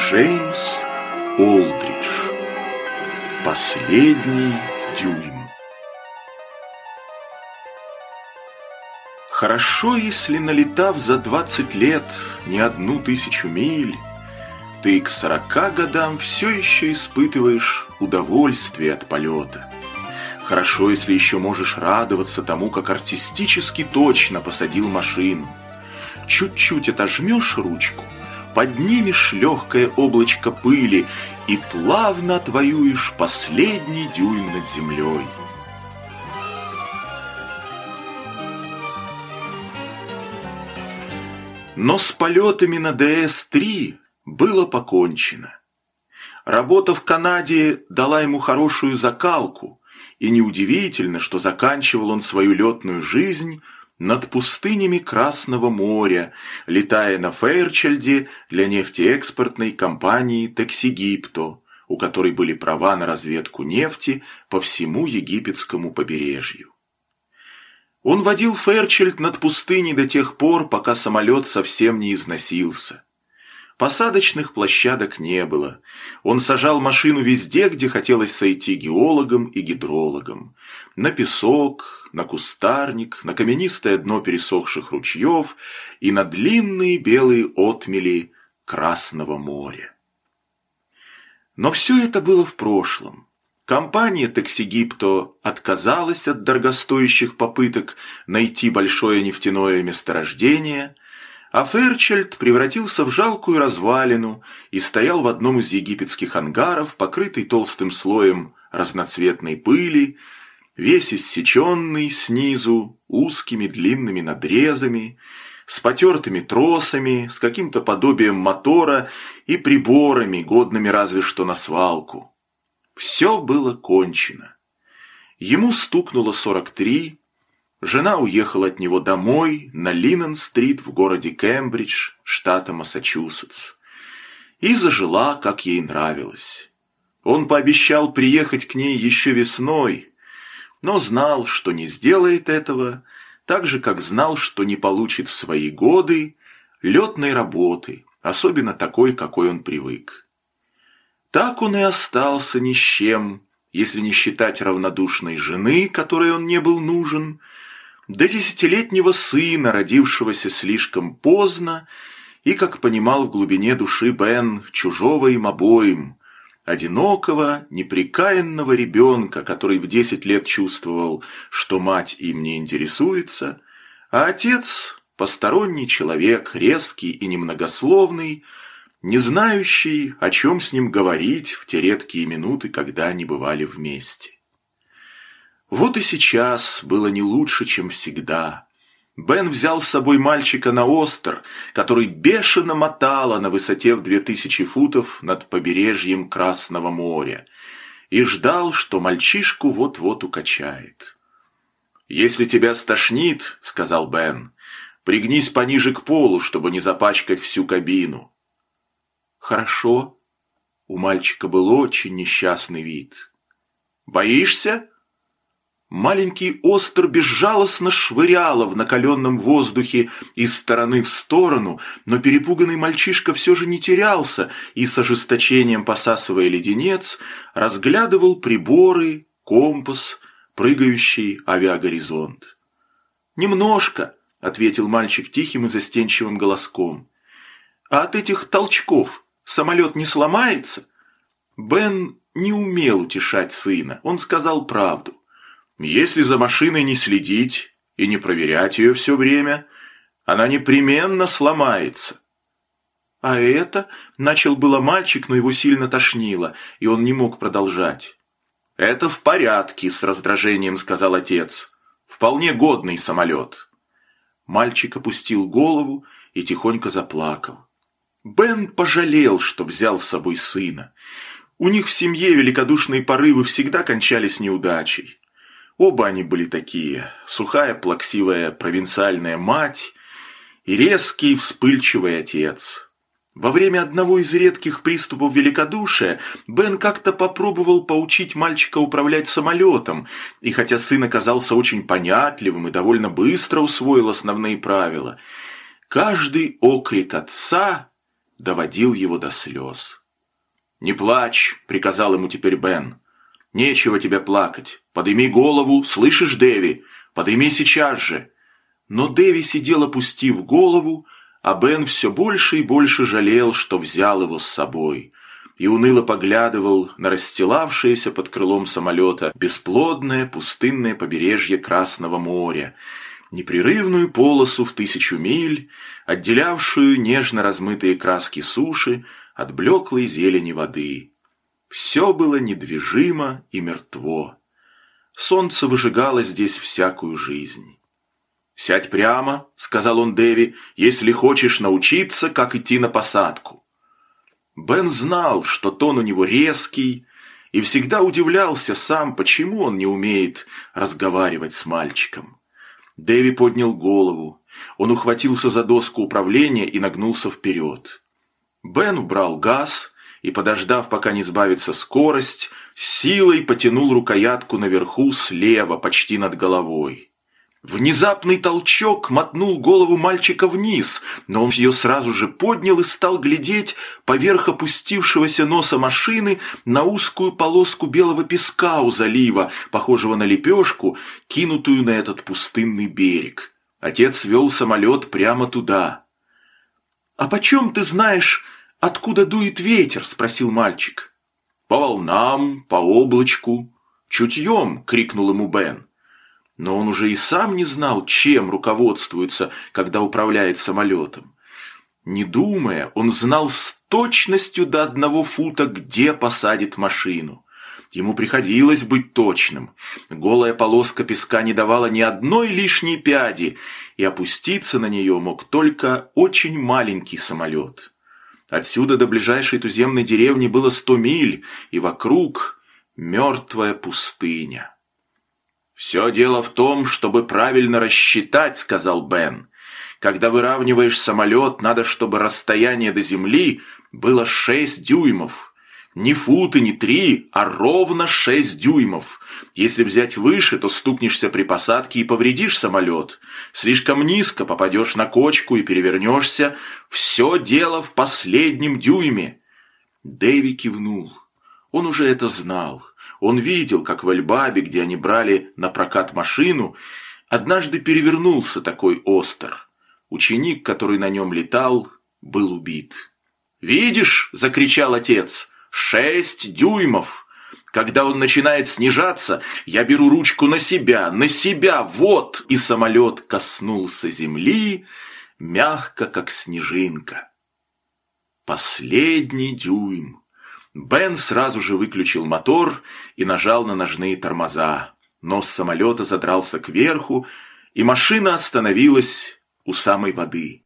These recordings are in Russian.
Джеймс Олдридж. Последний дюйм. Хорошо, если, налетав за 20 лет не 1000 миль, ты к 40 годам все еще испытываешь удовольствие от полета. Хорошо, если еще можешь радоваться тому, как артистически точно посадил машину. Чуть-чуть отожмешь ручку, поднимешь легкое облачко пыли и плавно отвоюешь последний дюйм над землей. Но с полетами на ДС-3 было покончено. Работа в Канаде дала ему хорошую закалку, и неудивительно, что заканчивал он свою летную жизнь над пустынями Красного моря, летая на Фейрчильде для нефтеэкспортной компании Тексигипто, у которой были права на разведку нефти по всему египетскому побережью. Он водил Фейрчильд над пустыней до тех пор, пока самолет совсем не износился. Посадочных площадок не было. Он сажал машину везде, где хотелось сойти геологам и гидрологам. На песок, на кустарник, на каменистое дно пересохших ручьев и на длинные белые отмели Красного моря. Но все это было в прошлом. Компания Тексигипто отказалась от дорогостоящих попыток найти большое нефтяное месторождение, а Фейрчильд превратился в жалкую развалину и стоял в одном из египетских ангаров, покрытый толстым слоем разноцветной пыли, весь иссеченный снизу узкими длинными надрезами, с потертыми тросами, с каким-то подобием мотора и приборами, годными разве что на свалку. Все было кончено. Ему стукнуло 43. Жена уехала от него домой на Линнен-стрит в городе Кембридж, штата Массачусетс, и зажила, как ей нравилось. Он пообещал приехать к ней еще весной, но знал, что не сделает этого, так же, как знал, что не получит в свои годы летной работы, особенно такой, какой он привык. Так он и остался ни с чем, если не считать равнодушной жены, которой он не был нужен, до 10-летнего сына, родившегося слишком поздно, и, как понимал в глубине души Бен, чужого им обоим, одинокого, непрекаянного ребенка, который в 10 лет чувствовал, что мать им не интересуется, а отец – посторонний человек, резкий и немногословный, не знающий, о чем с ним говорить в те редкие минуты, когда они бывали вместе. Вот и сейчас было не лучше, чем всегда. Бен взял с собой мальчика на остер, который бешено мотало на высоте в 2000 футов над побережьем Красного моря, и ждал, что мальчишку вот-вот укачает. «Если тебя стошнит, — сказал Бен, — пригнись пониже к полу, чтобы не запачкать всю кабину». «Хорошо». У мальчика был очень несчастный вид. «Боишься?» Маленький остер безжалостно швыряло в накаленном воздухе из стороны в сторону, но перепуганный мальчишка все же не терялся и, с ожесточением посасывая леденец, разглядывал приборы, компас, прыгающий авиагоризонт. «Немножко», — ответил мальчик тихим и застенчивым голоском. «А от этих толчков самолет не сломается?» Бен не умел утешать сына, он сказал правду. Если за машиной не следить и не проверять ее все время, она непременно сломается. А это, начал было мальчик, но его сильно тошнило, и он не мог продолжать. Это в порядке, с раздражением сказал отец. Вполне годный самолет. Мальчик опустил голову и тихонько заплакал. Бен пожалел, что взял с собой сына. У них в семье великодушные порывы всегда кончались неудачей. Оба они были такие: сухая, плаксивая провинциальная мать и резкий, вспыльчивый отец. Во время одного из редких приступов великодушия Бен как-то попробовал поучить мальчика управлять самолетом, и хотя сын оказался очень понятливым и довольно быстро усвоил основные правила, каждый окрик отца доводил его до слез. «Не плачь», — приказал ему теперь Бен. «Нечего тебе плакать. Подыми голову, слышишь, Дэви? Подыми сейчас же». Но Дэви сидел, опустив голову, а Бен все больше и больше жалел, что взял его с собой, и уныло поглядывал на расстилавшееся под крылом самолета бесплодное пустынное побережье Красного моря, непрерывную полосу в 1000 миль, отделявшую нежно размытые краски суши от блеклой зелени воды. Все было недвижимо и мертво. Солнце выжигало здесь всякую жизнь. «Сядь прямо», — сказал он Дэви, — «если хочешь научиться, как идти на посадку». Бен знал, что тон у него резкий, и всегда удивлялся сам, почему он не умеет разговаривать с мальчиком. Дэви поднял голову. Он ухватился за доску управления и нагнулся вперед. Бен убрал газ и, подождав, пока не сбавится скорость, силой потянул рукоятку наверху слева, почти над головой. Внезапный толчок мотнул голову мальчика вниз, но он ее сразу же поднял и стал глядеть поверх опустившегося носа машины на узкую полоску белого песка у залива, похожего на лепешку, кинутую на этот пустынный берег. Отец вел самолет прямо туда. «А почем ты знаешь, откуда дует ветер?» – спросил мальчик. «По волнам, по облачку. Чутьем!» – крикнул ему Бен. Но он уже и сам не знал, чем руководствуется, когда управляет самолетом. Не думая, он знал с точностью до 1 фута, где посадит машину. Ему приходилось быть точным. Голая полоска песка не давала ни одной лишней пяди, и опуститься на нее мог только очень маленький самолет. Отсюда до ближайшей туземной деревни было 100 миль, и вокруг мертвая пустыня. «Все дело в том, чтобы правильно рассчитать», — сказал Бен. «Когда выравниваешь самолет, надо, чтобы расстояние до земли было 6 дюймов. Не футы, не 3, а ровно 6 дюймов. Если взять выше, то стукнешься при посадке и повредишь самолет. Слишком низко попадешь на кочку и перевернешься. Все дело в последнем дюйме». Дэви кивнул. Он уже это знал. Он видел, как в Эльбабе, где они брали на прокат машину, однажды перевернулся такой Остер. Ученик, который на нем летал, был убит. «Видишь?» – закричал отец. 6 дюймов! Когда он начинает снижаться, я беру ручку на себя, вот!» И самолет коснулся земли, мягко, как снежинка. Последний дюйм. Бен сразу же выключил мотор и нажал на ножные тормоза. Нос самолета задрался кверху, и машина остановилась у самой воды.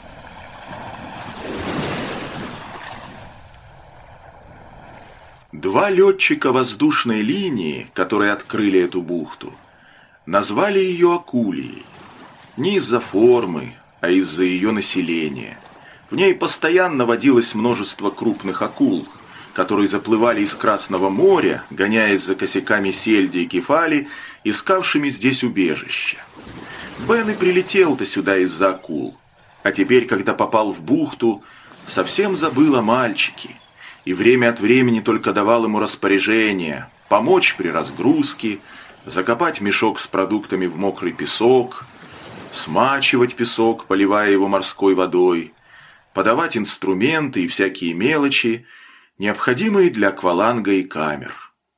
Два летчика воздушной линии, которые открыли эту бухту, назвали ее Акулией. Не из-за формы, а из-за ее населения. В ней постоянно водилось множество крупных акул, которые заплывали из Красного моря, гоняясь за косяками сельди и кефали, искавшими здесь убежище. Бен и прилетел-то сюда из-за акул, а теперь, когда попал в бухту, совсем забыл о мальчике, и время от времени только давал ему распоряжение помочь при разгрузке, закопать мешок с продуктами в мокрый песок, смачивать песок, поливая его морской водой, подавать инструменты и всякие мелочи, необходимые для акваланга и камер.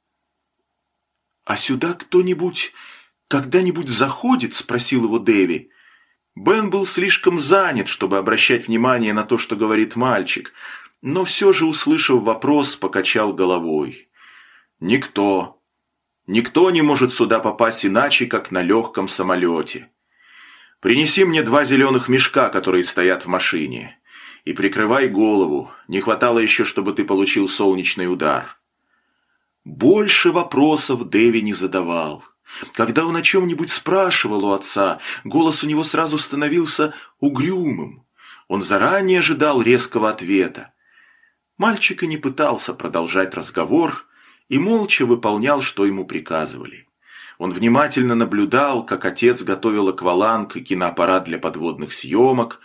«А сюда кто-нибудь когда-нибудь заходит?» – спросил его Дэви. Бен был слишком занят, чтобы обращать внимание на то, что говорит мальчик, но все же, услышав вопрос, покачал головой. «Никто. Никто не может сюда попасть иначе, как на легком самолете. Принеси мне 2 зеленых мешка, которые стоят в машине. И прикрывай голову, не хватало еще, чтобы ты получил солнечный удар». Больше вопросов Дэви не задавал. Когда он о чем-нибудь спрашивал у отца, голос у него сразу становился угрюмым. Он заранее ожидал резкого ответа. Мальчик и не пытался продолжать разговор и молча выполнял, что ему приказывали. Он внимательно наблюдал, как отец готовил акваланг и киноаппарат для подводных съемок,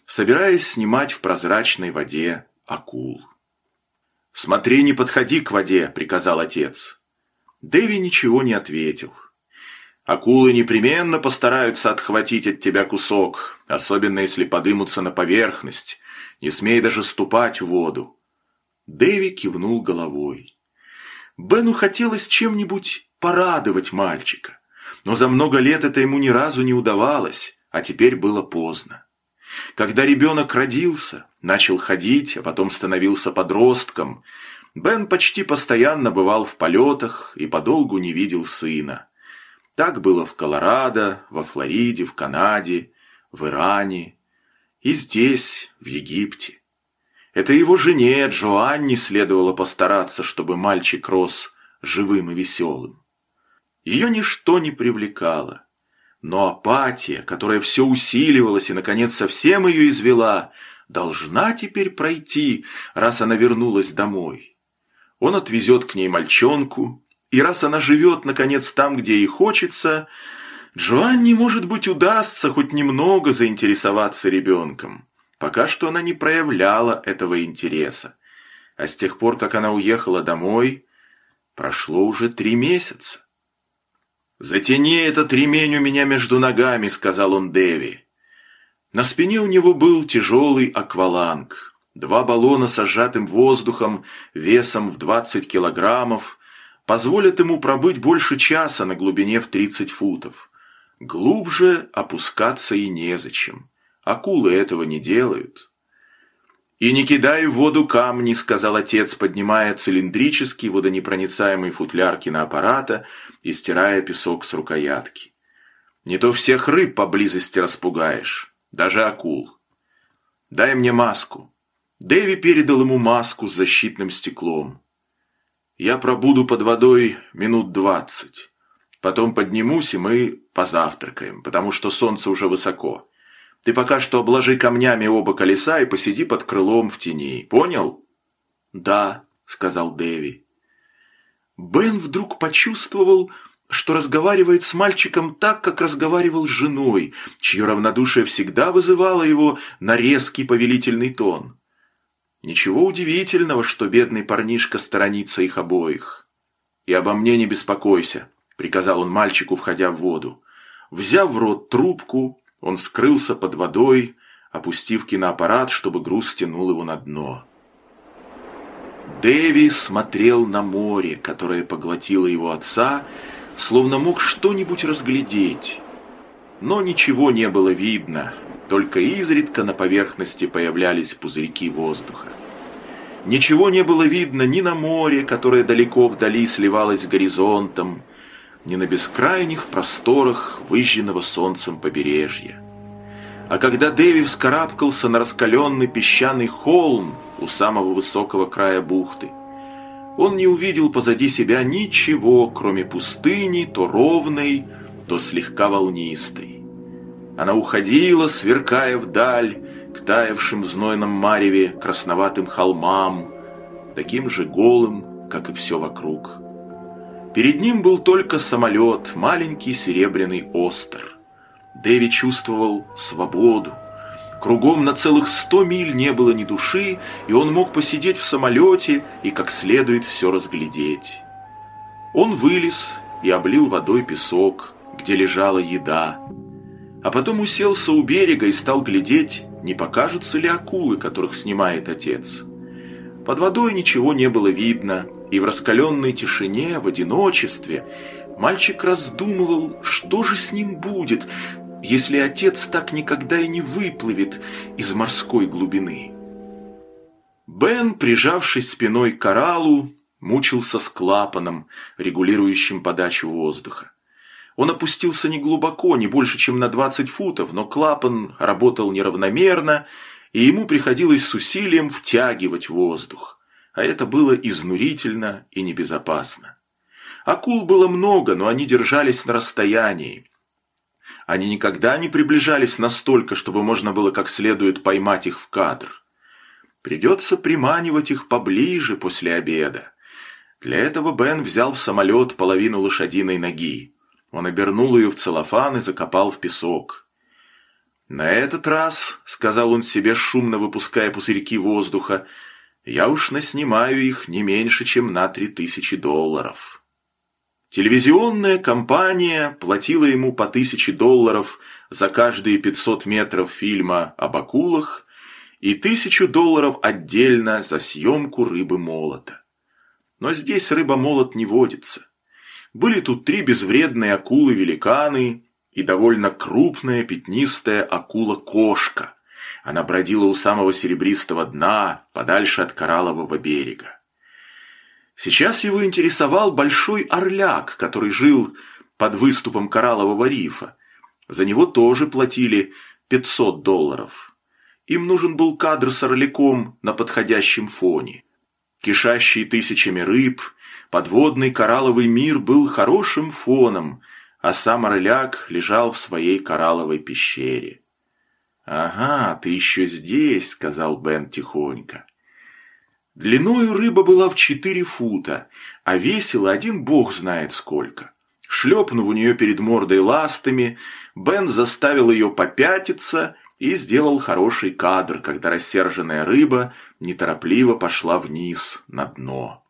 собираясь снимать в прозрачной воде акул. «Смотри, не подходи к воде», — приказал отец. Дэви ничего не ответил. «Акулы непременно постараются отхватить от тебя кусок, особенно если подымутся на поверхность. Не смей даже ступать в воду». Дэви кивнул головой. Бену хотелось чем-нибудь порадовать мальчика, но за много лет это ему ни разу не удавалось, а теперь было поздно. Когда ребенок родился, начал ходить, а потом становился подростком, Бен почти постоянно бывал в полетах и подолгу не видел сына. Так было в Колорадо, во Флориде, в Канаде, в Иране и здесь, в Египте. Это его жене Джоанне следовало постараться, чтобы мальчик рос живым и веселым. Ее ничто не привлекало. Но апатия, которая все усиливалась и, наконец, совсем ее извела, должна теперь пройти, раз она вернулась домой. Он отвезет к ней мальчонку, и раз она живет, наконец, там, где ей хочется, Джоанне, может быть, удастся хоть немного заинтересоваться ребенком. Пока что она не проявляла этого интереса. А с тех пор, как она уехала домой, прошло уже 3 месяца. «Затяни этот ремень у меня между ногами», — сказал он Дэви. На спине у него был тяжелый акваланг. 2 баллона с сжатым воздухом весом в 20 килограммов позволят ему пробыть больше часа на глубине в 30 футов. Глубже опускаться и незачем. Акулы этого не делают. «И не кидай в воду камни», — сказал отец, поднимая цилиндрический водонепроницаемый футляр киноаппарата и стирая песок с рукоятки. «Не то всех рыб поблизости распугаешь, даже акул. Дай мне маску». Дэви передал ему маску с защитным стеклом. «Я пробуду под водой минут 20. Потом поднимусь, и мы позавтракаем, потому что солнце уже высоко. Ты пока что обложи камнями оба колеса и посиди под крылом в тени. Понял?» «Да», — сказал Дэви. Бен вдруг почувствовал, что разговаривает с мальчиком так, как разговаривал с женой, чье равнодушие всегда вызывало его на резкий повелительный тон. Ничего удивительного, что бедный парнишка сторонится их обоих. «И обо мне не беспокойся», — приказал он мальчику, входя в воду. Взяв в рот трубку, он скрылся под водой, опустив киноаппарат, чтобы груз тянул его на дно. Дэви смотрел на море, которое поглотило его отца, словно мог что-нибудь разглядеть. Но ничего не было видно, только изредка на поверхности появлялись пузырьки воздуха. Ничего не было видно ни на море, которое далеко вдали сливалось с горизонтом, ни на бескрайних просторах выжженного солнцем побережья. А когда Дэви вскарабкался на раскаленный песчаный холм у самого высокого края бухты, он не увидел позади себя ничего, кроме пустыни, то ровной, то слегка волнистой. Она уходила, сверкая вдаль, к таявшим в знойном мареве красноватым холмам, таким же голым, как и все вокруг. Перед ним был только самолет, маленький серебряный остр. Дэви чувствовал свободу. Кругом на целых 100 миль не было ни души, и он мог посидеть в самолете и как следует все разглядеть. Он вылез и облил водой песок, где лежала еда. А потом уселся у берега и стал глядеть, не покажутся ли акулы, которых снимает отец. Под водой ничего не было видно, и в раскаленной тишине, в одиночестве, мальчик раздумывал, что же с ним будет, если отец так никогда и не выплывет из морской глубины. Бен, прижавшись спиной к кораллу, мучился с клапаном, регулирующим подачу воздуха. Он опустился неглубоко, не больше, чем на 20 футов, но клапан работал неравномерно, и ему приходилось с усилием втягивать воздух. А это было изнурительно и небезопасно. Акул было много, но они держались на расстоянии. Они никогда не приближались настолько, чтобы можно было как следует поймать их в кадр. Придется приманивать их поближе после обеда. Для этого Бен взял в самолет половину лошадиной ноги. Он обернул ее в целлофан и закопал в песок. «На этот раз, — сказал он себе, шумно выпуская пузырьки воздуха, — я уж наснимаю их не меньше, чем на $3000. Телевизионная компания платила ему по $1000 за каждые 500 метров фильма об акулах и $1000 отдельно за съемку рыбы-молота. Но здесь рыба-молот не водится. Были тут 3 безвредные акулы-великаны и довольно крупная пятнистая акула-кошка. Она бродила у самого серебристого дна, подальше от кораллового берега. Сейчас его интересовал большой орляк, который жил под выступом кораллового рифа. За него тоже платили $500. Им нужен был кадр с орляком на подходящем фоне. Кишащий тысячами рыб, подводный коралловый мир был хорошим фоном, а сам орляк лежал в своей коралловой пещере. «Ага, ты еще здесь», — сказал Бен тихонько. Длиною рыба была в 4 фута, а весила один бог знает сколько. Шлепнув у нее перед мордой ластами, Бен заставил ее попятиться и сделал хороший кадр, когда рассерженная рыба неторопливо пошла вниз на дно.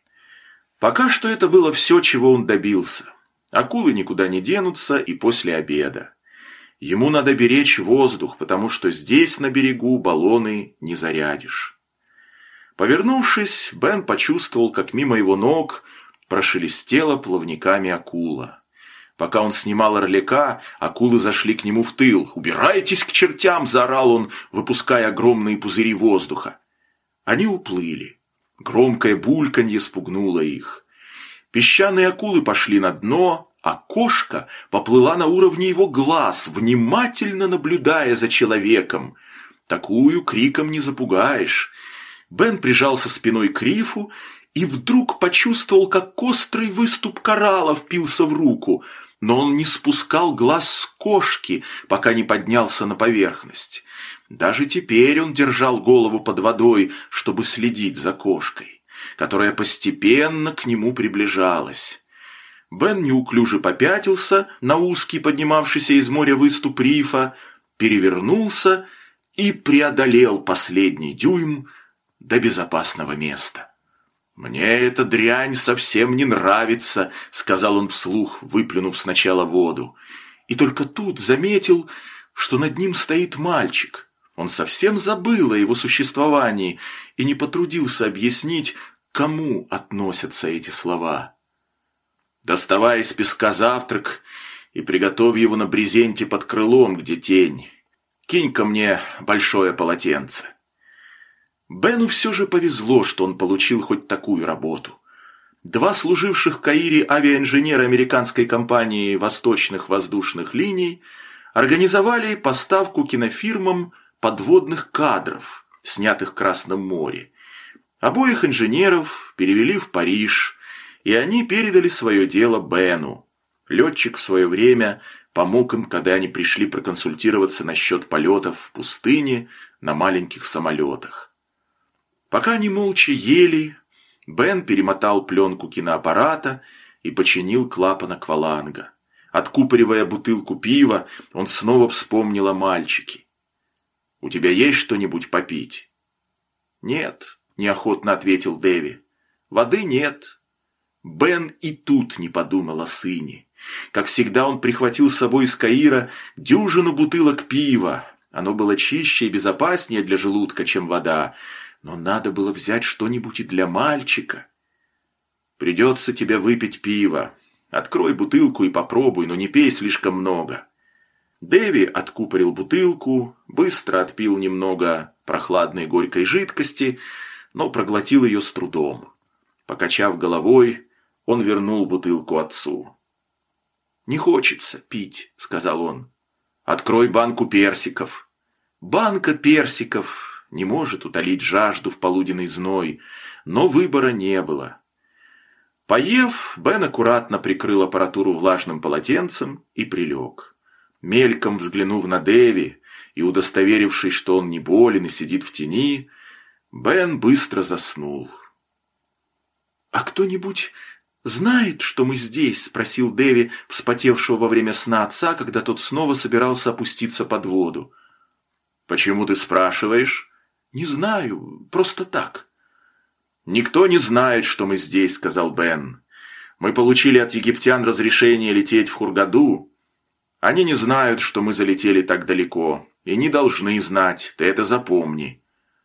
Пока что это было все, чего он добился. Акулы никуда не денутся и после обеда. Ему надо беречь воздух, потому что здесь на берегу баллоны не зарядишь. Повернувшись, Бен почувствовал, как мимо его ног прошелестела плавниками акула. Пока он снимал орляка, акулы зашли к нему в тыл. «Убирайтесь к чертям!» – заорал он, выпуская огромные пузыри воздуха. Они уплыли. Громкое бульканье спугнуло их. Песчаные акулы пошли на дно, а кошка поплыла на уровне его глаз, внимательно наблюдая за человеком. Такую криком не запугаешь. Бен прижался спиной к рифу и вдруг почувствовал, как острый выступ коралла впился в руку, но он не спускал глаз с кошки, пока не поднялся на поверхность. Даже теперь он держал голову под водой, чтобы следить за кошкой, которая постепенно к нему приближалась. Бен неуклюже попятился на узкий поднимавшийся из моря выступ рифа, перевернулся и преодолел последний дюйм до безопасного места. «Мне эта дрянь совсем не нравится», — сказал он вслух, выплюнув сначала воду. И только тут заметил, что над ним стоит мальчик. Он совсем забыл о его существовании и не потрудился объяснить, к кому относятся эти слова. «Доставай из песка завтрак и приготовь его на брезенте под крылом, где тень. Кинь-ка мне большое полотенце». Бену все же повезло, что он получил хоть такую работу. 2 служивших в Каире авиаинженера американской компании «Восточных воздушных линий» организовали поставку кинофирмам подводных кадров, снятых в Красном море. Обоих инженеров перевели в Париж, и они передали свое дело Бену. Летчик в свое время помог им, когда они пришли проконсультироваться насчет полетов в пустыне на маленьких самолетах. Пока они молча ели, Бен перемотал пленку киноаппарата и починил клапан акваланга. Откупоривая бутылку пива, он снова вспомнил о мальчике. «У тебя есть что-нибудь попить?» «Нет», – неохотно ответил Дэви. «Воды нет». Бен и тут не подумал о сыне. Как всегда, он прихватил с собой из Каира дюжину бутылок пива. Оно было чище и безопаснее для желудка, чем вода. Но надо было взять что-нибудь и для мальчика. «Придется тебе выпить пиво. Открой бутылку и попробуй, но не пей слишком много». Дэви откупорил бутылку, быстро отпил немного прохладной горькой жидкости, но проглотил ее с трудом. Покачав головой, он вернул бутылку отцу. «Не хочется пить», — сказал он. «Открой банку персиков». Банка персиков не может утолить жажду в полуденный зной, но выбора не было. Поев, Бен аккуратно прикрыл аппаратуру влажным полотенцем и прилег. Мельком взглянув на Дэви и удостоверившись, что он не болен и сидит в тени, Бен быстро заснул. «А кто-нибудь «Знает, что мы здесь?» – спросил Дэви, вспотевшего во время сна отца, когда тот снова собирался опуститься под воду. «Почему ты спрашиваешь?» «Не знаю, просто так». «Никто не знает, что мы здесь», – сказал Бен. «Мы получили от египтян разрешение лететь в Хургаду. Они не знают, что мы залетели так далеко, и не должны знать, ты это запомни».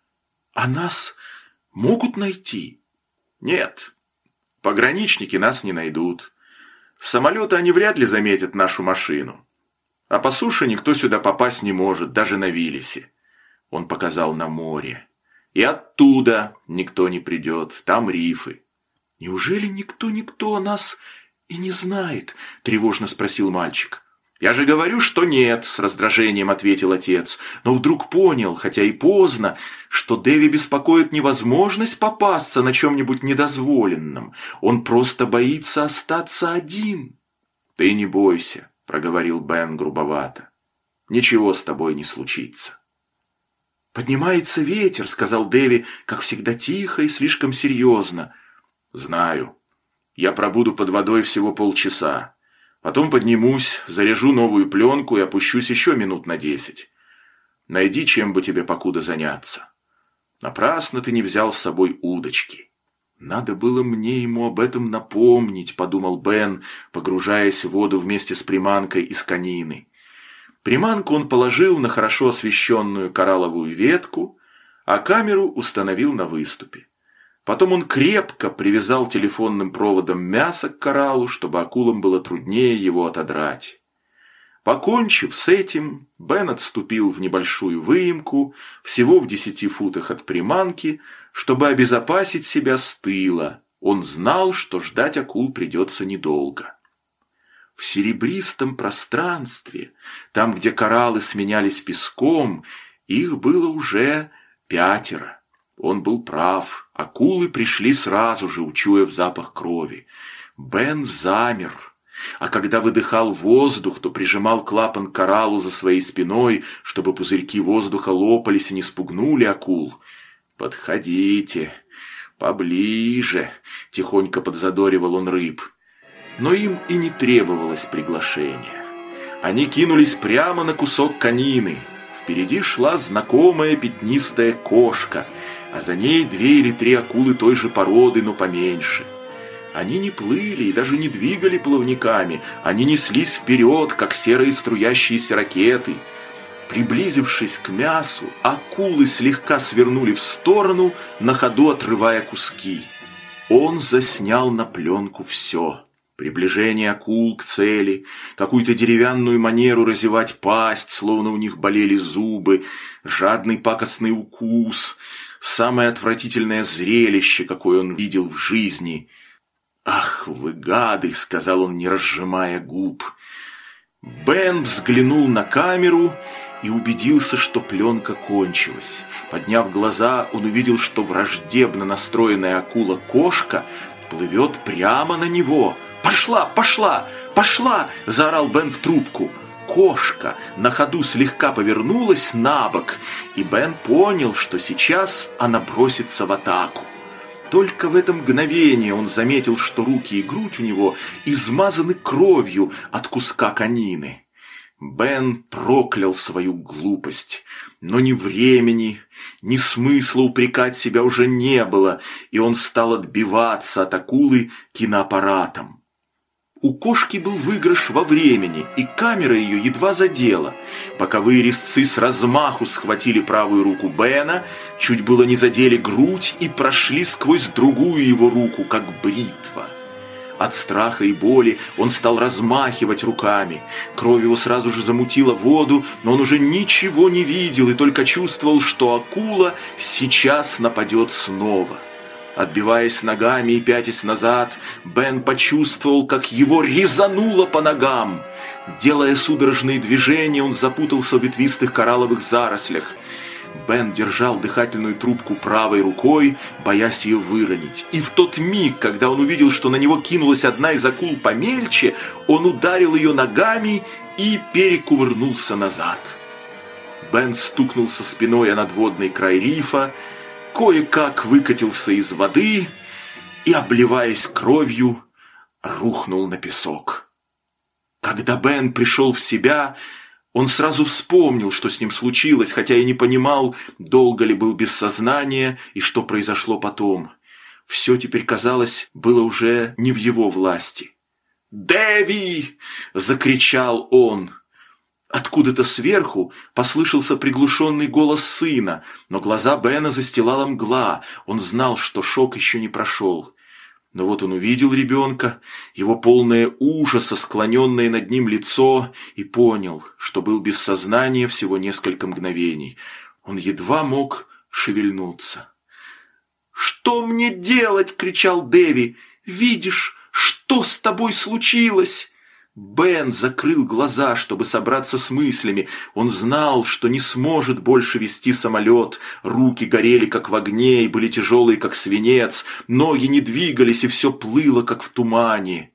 «А нас могут найти?» «Нет, пограничники нас не найдут. С самолета они вряд ли заметят нашу машину. А по суше никто сюда попасть не может, даже на Виллисе». Он показал на море. «И оттуда никто не придет, там рифы». «Неужели никто о нас и не знает?» – тревожно спросил мальчик. «Я же говорю, что нет», – с раздражением ответил отец, но вдруг понял, хотя и поздно, что Дэви беспокоит невозможность попасться на чем-нибудь недозволенном. Он просто боится остаться один. «Ты не бойся», – проговорил Бен грубовато. «Ничего с тобой не случится». «Поднимается ветер», – сказал Дэви, как всегда тихо и слишком серьезно. «Знаю. Я пробуду под водой всего полчаса. Потом поднимусь, заряжу новую пленку и опущусь еще минут на 10. Найди, чем бы тебе покуда заняться. Напрасно ты не взял с собой удочки». «Надо было мне ему об этом напомнить», – подумал Бен, погружаясь в воду вместе с приманкой из конины. Приманку он положил на хорошо освещенную коралловую ветку, а камеру установил на выступе. Потом он крепко привязал телефонным проводом мясо к кораллу, чтобы акулам было труднее его отодрать. Покончив с этим, Бен отступил в небольшую выемку, всего в 10 футах от приманки, чтобы обезопасить себя с тыла. Он знал, что ждать акул придется недолго. В серебристом пространстве, там, где кораллы сменялись песком, их было уже 5. Он был прав, акулы пришли сразу же, учуяв запах крови. Бен замер, а когда выдыхал воздух, то прижимал клапан к кораллу за своей спиной, чтобы пузырьки воздуха лопались и не спугнули акул. «Подходите, поближе», – тихонько подзадоривал он рыб. Но им и не требовалось приглашения. Они кинулись прямо на кусок конины. Впереди шла знакомая пятнистая кошка, а за ней 2 или 3 акулы той же породы, но поменьше. Они не плыли и даже не двигали плавниками, они неслись вперед, как серые струящиеся ракеты. Приблизившись к мясу, акулы слегка свернули в сторону, на ходу отрывая куски. Он заснял на пленку все. Приближение акул к цели, какую-то деревянную манеру разевать пасть, словно у них болели зубы, жадный пакостный укус, самое отвратительное зрелище, какое он видел в жизни. «Ах, вы гады!» — сказал он, не разжимая губ. Бен взглянул на камеру и убедился, что пленка кончилась. Подняв глаза, он увидел, что враждебно настроенная акула-кошка плывет прямо на него. «Пошла, пошла, пошла!» – заорал Бен в трубку. Кошка на ходу слегка повернулась на бок, и Бен понял, что сейчас она бросится в атаку. Только в это мгновение он заметил, что руки и грудь у него измазаны кровью от куска конины. Бен проклял свою глупость, но ни времени, ни смысла упрекать себя уже не было, и он стал отбиваться от акулы киноаппаратом. У кошки был выигрыш во времени, и камера ее едва задела. Боковые резцы с размаху схватили правую руку Бена, чуть было не задели грудь и прошли сквозь другую его руку, как бритва. От страха и боли он стал размахивать руками. Кровь его сразу же замутила воду, но он уже ничего не видел и только чувствовал, что акула сейчас нападет снова. Отбиваясь ногами и пятясь назад, Бен почувствовал, как его резануло по ногам. Делая судорожные движения, он запутался в ветвистых коралловых зарослях. Бен держал дыхательную трубку правой рукой, боясь ее выронить. И в тот миг, когда он увидел, что на него кинулась одна из акул помельче, он ударил ее ногами и перекувырнулся назад. Бен стукнулся спиной о надводный край рифа, кое-как выкатился из воды и, обливаясь кровью, рухнул на песок. Когда Бен пришел в себя, он сразу вспомнил, что с ним случилось, хотя и не понимал, долго ли был без сознания и что произошло потом. Все теперь, казалось, было уже не в его власти. «Дэви!» – закричал он. Откуда-то сверху послышался приглушенный голос сына, но глаза Бена застилала мгла. Он знал, что шок еще не прошел. Но вот он увидел ребенка, его полное ужаса, склоненное над ним лицо, и понял, что был без сознания всего несколько мгновений. Он едва мог шевельнуться. «Что мне делать?» – кричал Дэви. «Видишь, что с тобой случилось?» Бен закрыл глаза, чтобы собраться с мыслями. Он знал, что не сможет больше вести самолет. Руки горели, как в огне, и были тяжелые, как свинец. Ноги не двигались, и все плыло, как в тумане.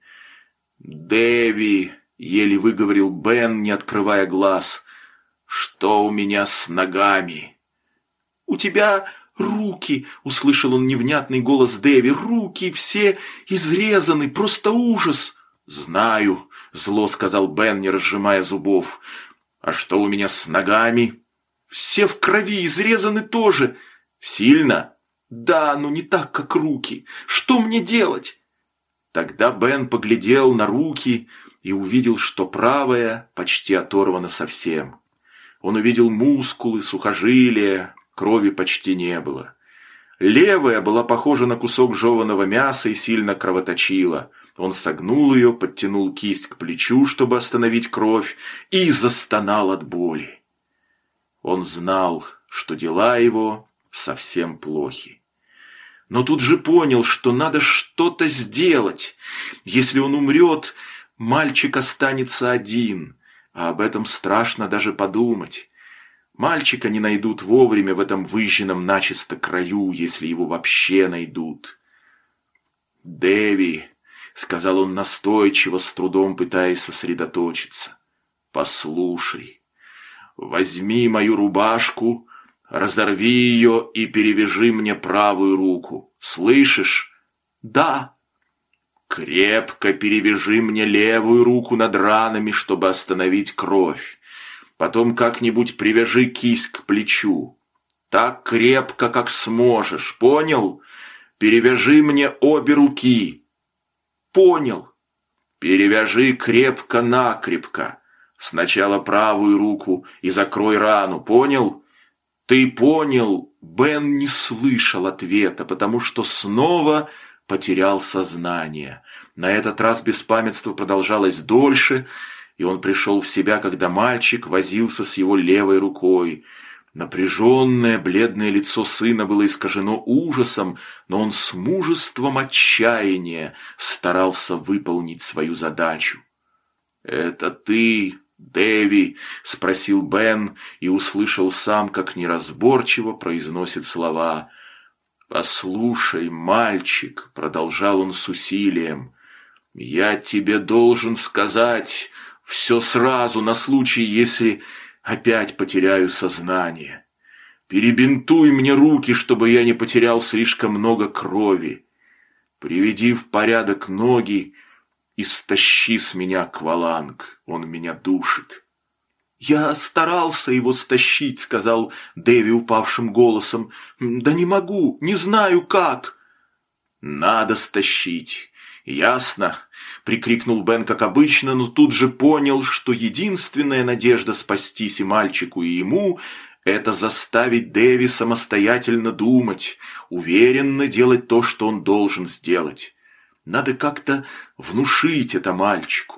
«Дэви!» — еле выговорил Бен, не открывая глаз. «Что у меня с ногами?» «У тебя руки!» — услышал он невнятный голос Дэви. «Руки все изрезаны, просто ужас!» «Знаю», — зло сказал Бен, не разжимая зубов. «А что у меня с ногами?» «Все в крови, изрезаны тоже». «Сильно?» «Да, но не так, как руки. Что мне делать?» Тогда Бен поглядел на руки и увидел, что правая почти оторвана совсем. Он увидел мускулы, сухожилия, крови почти не было. Левая была похожа на кусок жеваного мяса и сильно кровоточила. Он согнул ее, подтянул кисть к плечу, чтобы остановить кровь, и застонал от боли. Он знал, что дела его совсем плохи. Но тут же понял, что надо что-то сделать. Если он умрет, мальчик останется один, а об этом страшно даже подумать. Мальчика не найдут вовремя в этом выжженном начисто краю, если его вообще найдут. «Дэви», — сказал он настойчиво, с трудом пытаясь сосредоточиться, — «послушай, возьми мою рубашку, разорви ее и перевяжи мне правую руку. Слышишь?» «Да». «Крепко перевяжи мне левую руку над ранами, чтобы остановить кровь. Потом как-нибудь привяжи кисть к плечу. Так крепко, как сможешь, понял? Перевяжи мне обе руки». «Понял». «Перевяжи крепко-накрепко. Сначала правую руку и закрой рану, понял?» «Ты понял?» Бен не слышал ответа, потому что снова потерял сознание. На этот раз беспамятство продолжалось дольше, и он пришел в себя, когда мальчик возился с его левой рукой. Напряженное, бледное лицо сына было искажено ужасом, но он с мужеством отчаяния старался выполнить свою задачу. «Это ты, Дэви?» — спросил Бен и услышал сам, как неразборчиво произносит слова. «Послушай, мальчик», — продолжал он с усилием, — «я тебе должен сказать все сразу на случай, если опять потеряю сознание. Перебинтуй мне руки, чтобы я не потерял слишком много крови. Приведи в порядок ноги и стащи с меня акваланг, он меня душит». «Я старался его стащить», — сказал Дэви упавшим голосом. «Да не могу, не знаю как». «Надо стащить. Ясно?» — прикрикнул Бен, как обычно, но тут же понял, что единственная надежда спастись и мальчику, и ему — это заставить Дэви самостоятельно думать, уверенно делать то, что он должен сделать. Надо как-то внушить это мальчику.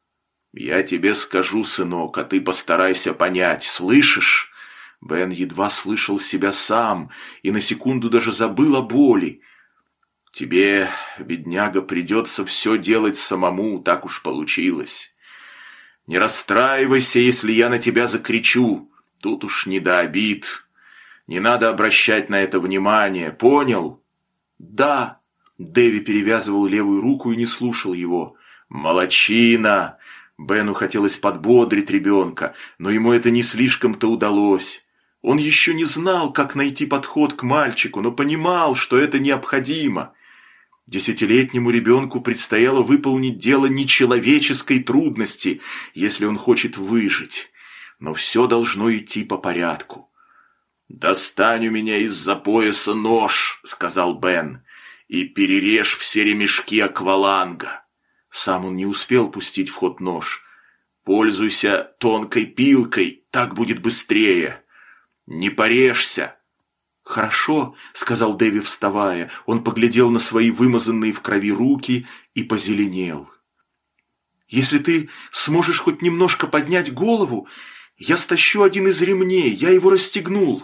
«Я тебе скажу, сынок, а ты постарайся понять, слышишь?» Бен едва слышал себя сам и на секунду даже забыл о боли. «Тебе, бедняга, придется все делать самому, так уж получилось. Не расстраивайся, если я на тебя закричу, тут уж не до обид. Не надо обращать на это внимание, понял?» «Да». Дэви перевязывал левую руку и не слушал его. «Молодчина!» Бену хотелось подбодрить ребенка, но ему это не слишком-то удалось. Он еще не знал, как найти подход к мальчику, но понимал, что это необходимо. 10-летнему ребенку предстояло выполнить дело нечеловеческой трудности, если он хочет выжить. Но все должно идти по порядку. «Достань у меня из-за пояса нож», — сказал Бен, — «и перережь все ремешки акваланга». Сам он не успел пустить в ход нож. «Пользуйся тонкой пилкой, так будет быстрее. Не порежься». «Хорошо», — сказал Дэви, вставая. Он поглядел на свои вымазанные в крови руки и позеленел. «Если ты сможешь хоть немножко поднять голову, я стащу один из ремней, я его расстегнул».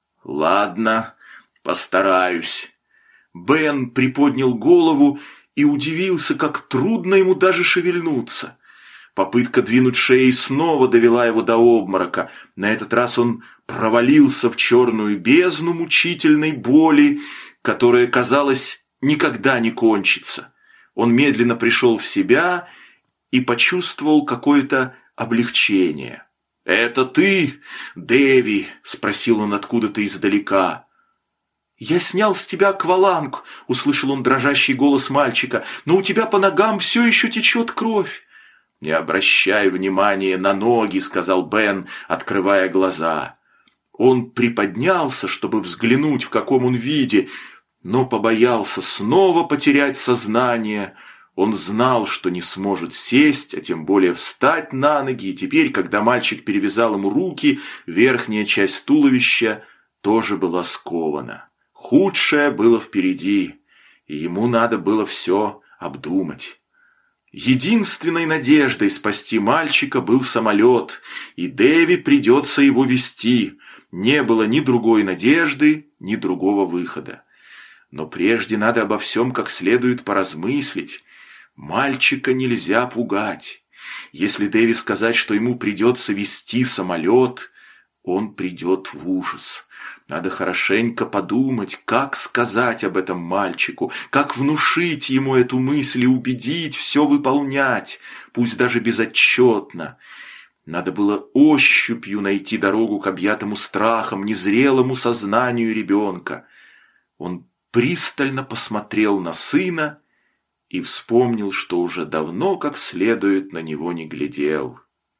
«Ладно, постараюсь». Бен приподнял голову и удивился, как трудно ему даже шевельнуться. Попытка двинуть шеей снова довела его до обморока. На этот раз он провалился в черную бездну мучительной боли, которая, казалось, никогда не кончится. Он медленно пришел в себя и почувствовал какое-то облегчение. «Это ты, Дэви?» – спросил он откуда-то издалека. «Я снял с тебя акваланг», – услышал он дрожащий голос мальчика, «но у тебя по ногам все еще течет кровь». «Не обращай внимания на ноги», – сказал Бен, открывая глаза. Он приподнялся, чтобы взглянуть, в каком он виде, но побоялся снова потерять сознание. Он знал, что не сможет сесть, а тем более встать на ноги, и теперь, когда мальчик перевязал ему руки, верхняя часть туловища тоже была скована. Худшее было впереди, и ему надо было все обдумать. Единственной надеждой спасти мальчика был самолет, и Дэви придется его везти. Не было ни другой надежды, ни другого выхода. Но прежде надо обо всем как следует поразмыслить. Мальчика нельзя пугать. Если Дэви сказать, что ему придется везти самолет, он придет в ужас. Надо хорошенько подумать, как сказать об этом мальчику, как внушить ему эту мысль и убедить все выполнять, пусть даже безотчетно. Надо было ощупью найти дорогу к объятому страхом, незрелому сознанию ребенка. Он пристально посмотрел на сына и вспомнил, что уже давно как следует на него не глядел.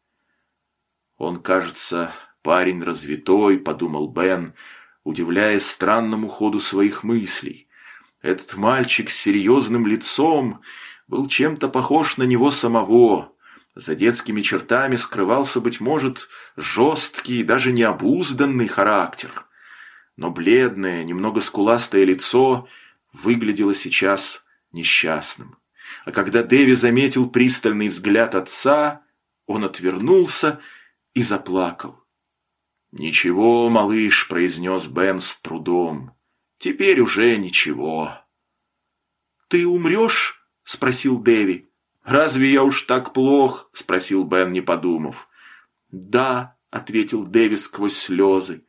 «Он, кажется, парень развитой», — подумал Бен, удивляясь странному ходу своих мыслей. Этот мальчик с серьезным лицом был чем-то похож на него самого. За детскими чертами скрывался, быть может, жесткий и даже необузданный характер. Но бледное, немного скуластое лицо выглядело сейчас несчастным. А когда Дэви заметил пристальный взгляд отца, он отвернулся и заплакал. «Ничего, малыш», — произнес Бен с трудом. «Теперь уже ничего». «Ты умрешь?» — спросил Дэви. «Разве я уж так плох?» — спросил Бен, не подумав. «Да», — ответил Дэви сквозь слезы.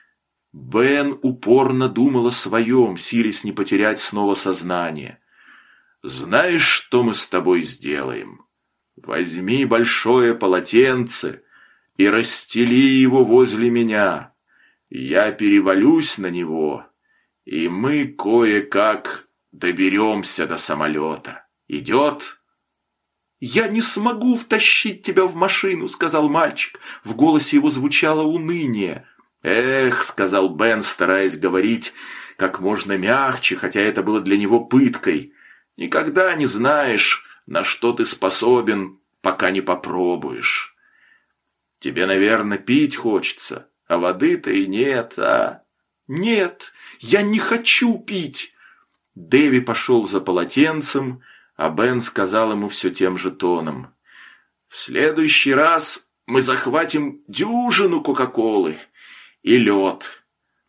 Бен упорно думал о своем, силясь не потерять снова сознание. «Знаешь, что мы с тобой сделаем? Возьми большое полотенце и расстели его возле меня. Я перевалюсь на него, и мы кое-как доберемся до самолета. Идет?» «Я не смогу втащить тебя в машину», — сказал мальчик. В голосе его звучало уныние. «Эх», — сказал Бен, стараясь говорить как можно мягче, хотя это было для него пыткой. «Никогда не знаешь, на что ты способен, пока не попробуешь. Тебе, наверное, пить хочется, а воды-то и нет, а?» «Нет, я не хочу пить!» Дэви пошел за полотенцем, а Бен сказал ему все тем же тоном. «В следующий раз мы захватим дюжину Кока-Колы и лед».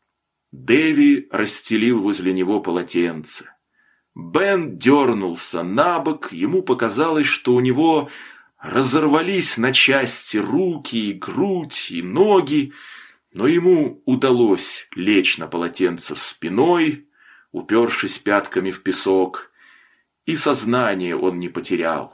Дэви расстелил возле него полотенце. Бен дернулся на бок, ему показалось, что у него разорвались на части руки и грудь и ноги, но ему удалось лечь на полотенце спиной, упершись пятками в песок, и сознание он не потерял.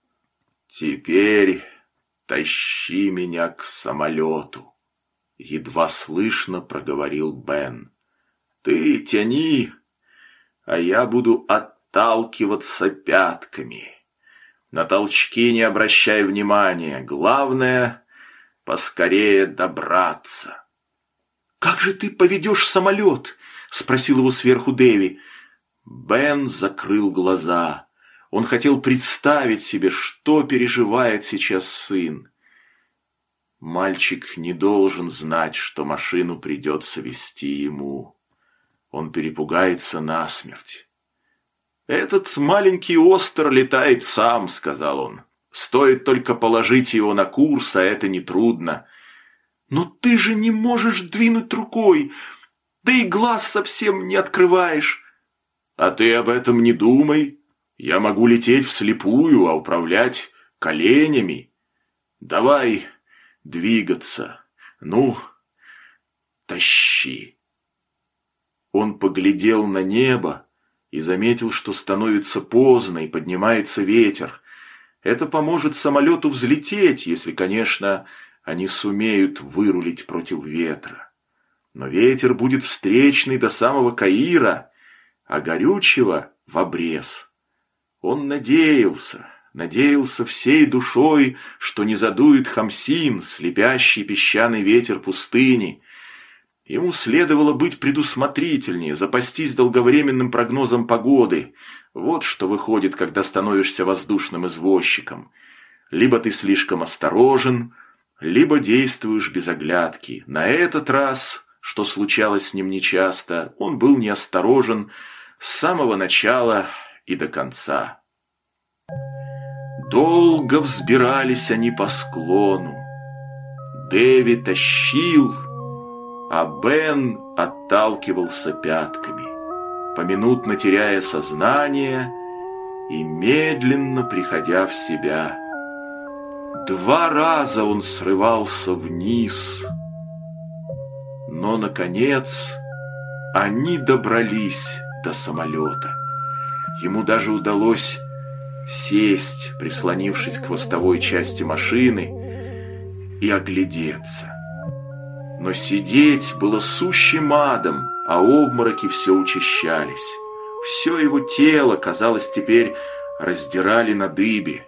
«Теперь тащи меня к самолету», — едва слышно проговорил Бен. «Ты тяни, а я буду отталкиваться пятками. На толчки не обращай внимания, главное — поскорее добраться. «Как же ты поведешь самолет?» — спросил его сверху Дэви. Бен закрыл глаза. Он хотел представить себе, что переживает сейчас сын. Мальчик не должен знать, что машину придется вести ему. Он перепугается насмерть. «Этот маленький Остер летает сам», — сказал он. «Стоит только положить его на курс, а это нетрудно». «Но ты же не можешь двинуть рукой, да и глаз совсем не открываешь». «А ты об этом не думай. Я могу лететь вслепую, а управлять коленями. Давай двигаться. Ну, тащи». Он поглядел на небо и заметил, что становится поздно и поднимается ветер. Это поможет самолету взлететь, если, конечно, они сумеют вырулить против ветра. Но ветер будет встречный до самого Каира, а горючего в обрез. Он надеялся всей душой, что не задует Хамсин, слепящий песчаный ветер пустыни. Ему следовало быть предусмотрительнее, запастись долговременным прогнозом погоды. Вот что выходит, когда становишься воздушным извозчиком. Либо ты слишком осторожен, либо действуешь без оглядки. На этот раз, что случалось с ним нечасто, он был неосторожен с самого начала и до конца. Долго взбирались они по склону. Дэви тащил, а Бен отталкивался пятками, поминутно теряя сознание и медленно приходя в себя. 2 раза он срывался вниз, но, наконец, они добрались до самолета. Ему даже удалось сесть, прислонившись к хвостовой части машины, и оглядеться. Но сидеть было сущим адом, а обмороки все учащались. Все его тело, казалось, теперь раздирали на дыбе.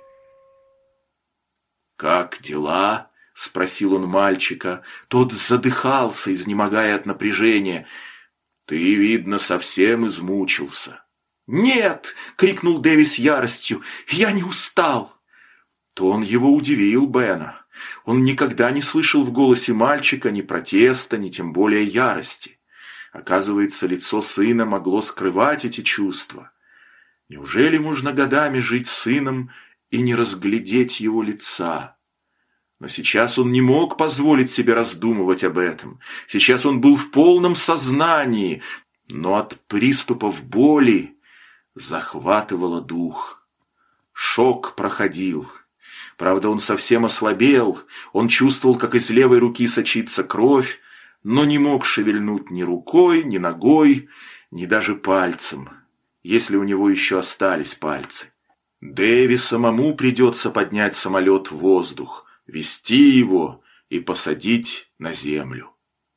«Как дела?» — спросил он мальчика. Тот задыхался, изнемогая от напряжения. «Ты, видно, совсем измучился». «Нет!» — крикнул Дэви с яростью. «Я не устал!» Тон его удивил Бена. Он никогда не слышал в голосе мальчика ни протеста, ни тем более ярости. Оказывается, лицо сына могло скрывать эти чувства. Неужели можно годами жить с сыном и не разглядеть его лица? Но сейчас он не мог позволить себе раздумывать об этом. Сейчас он был в полном сознании, но от приступов боли захватывало дух. Шок проходил. Правда, он совсем ослабел, он чувствовал, как из левой руки сочится кровь, но не мог шевельнуть ни рукой, ни ногой, ни даже пальцем, если у него еще остались пальцы. Дэви самому придется поднять самолет в воздух, вести его и посадить на землю.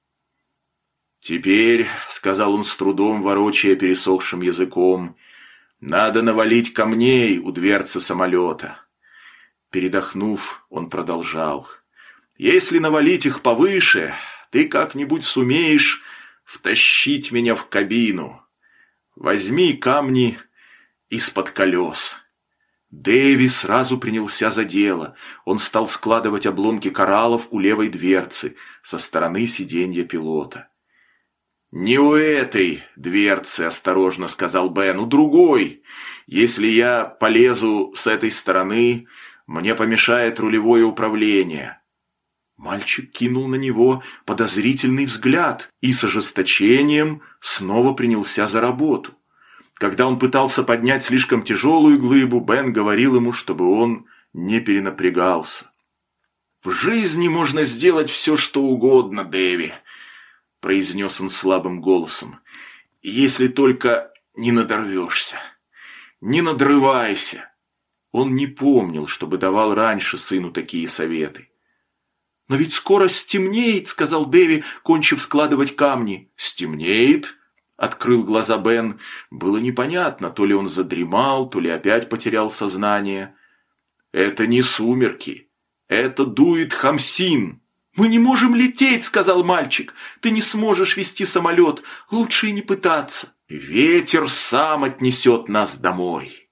«Теперь, — сказал он с трудом, ворочая пересохшим языком, — надо навалить камней у дверцы самолета». Передохнув, он продолжал. «Если навалить их повыше, ты как-нибудь сумеешь втащить меня в кабину. Возьми камни из-под колес». Дэви сразу принялся за дело. Он стал складывать обломки кораллов у левой дверцы со стороны сиденья пилота. «Не у этой дверцы, — осторожно сказал Бен, — у другой. Если я полезу с этой стороны, мне помешает рулевое управление». Мальчик кинул на него подозрительный взгляд и с ожесточением снова принялся за работу. Когда он пытался поднять слишком тяжелую глыбу, Бен говорил ему, чтобы он не перенапрягался. «В жизни можно сделать все, что угодно, Дэви», — произнес он слабым голосом, — «если только не надорвешься, не надрывайся». Он не помнил, чтобы давал раньше сыну такие советы. «Но ведь скоро стемнеет», — сказал Дэви, кончив складывать камни. «Стемнеет? открыл глаза Бен. Было непонятно, то ли он задремал, то ли опять потерял сознание. «Это не сумерки. Это дует Хамсин». «Мы не можем лететь», — сказал мальчик. «Ты не сможешь вести самолет. Лучше и не пытаться». «Ветер сам отнесет нас домой».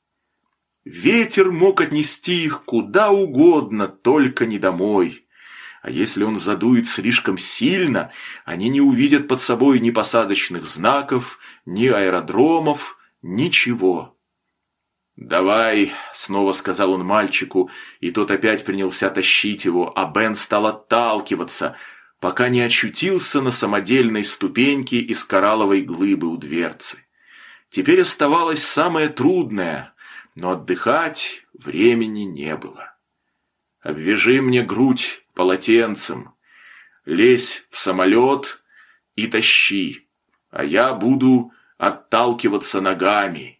Ветер мог отнести их куда угодно, только не домой. А если он задует слишком сильно, они не увидят под собой ни посадочных знаков, ни аэродромов, ничего. «Давай», — снова сказал он мальчику, и тот опять принялся тащить его, а Бен стал отталкиваться, пока не очутился на самодельной ступеньке из коралловой глыбы у дверцы. Теперь оставалось самое трудное, но отдыхать времени не было. «Обвяжи мне грудь полотенцем, лезь в самолет и тащи, а я буду отталкиваться ногами».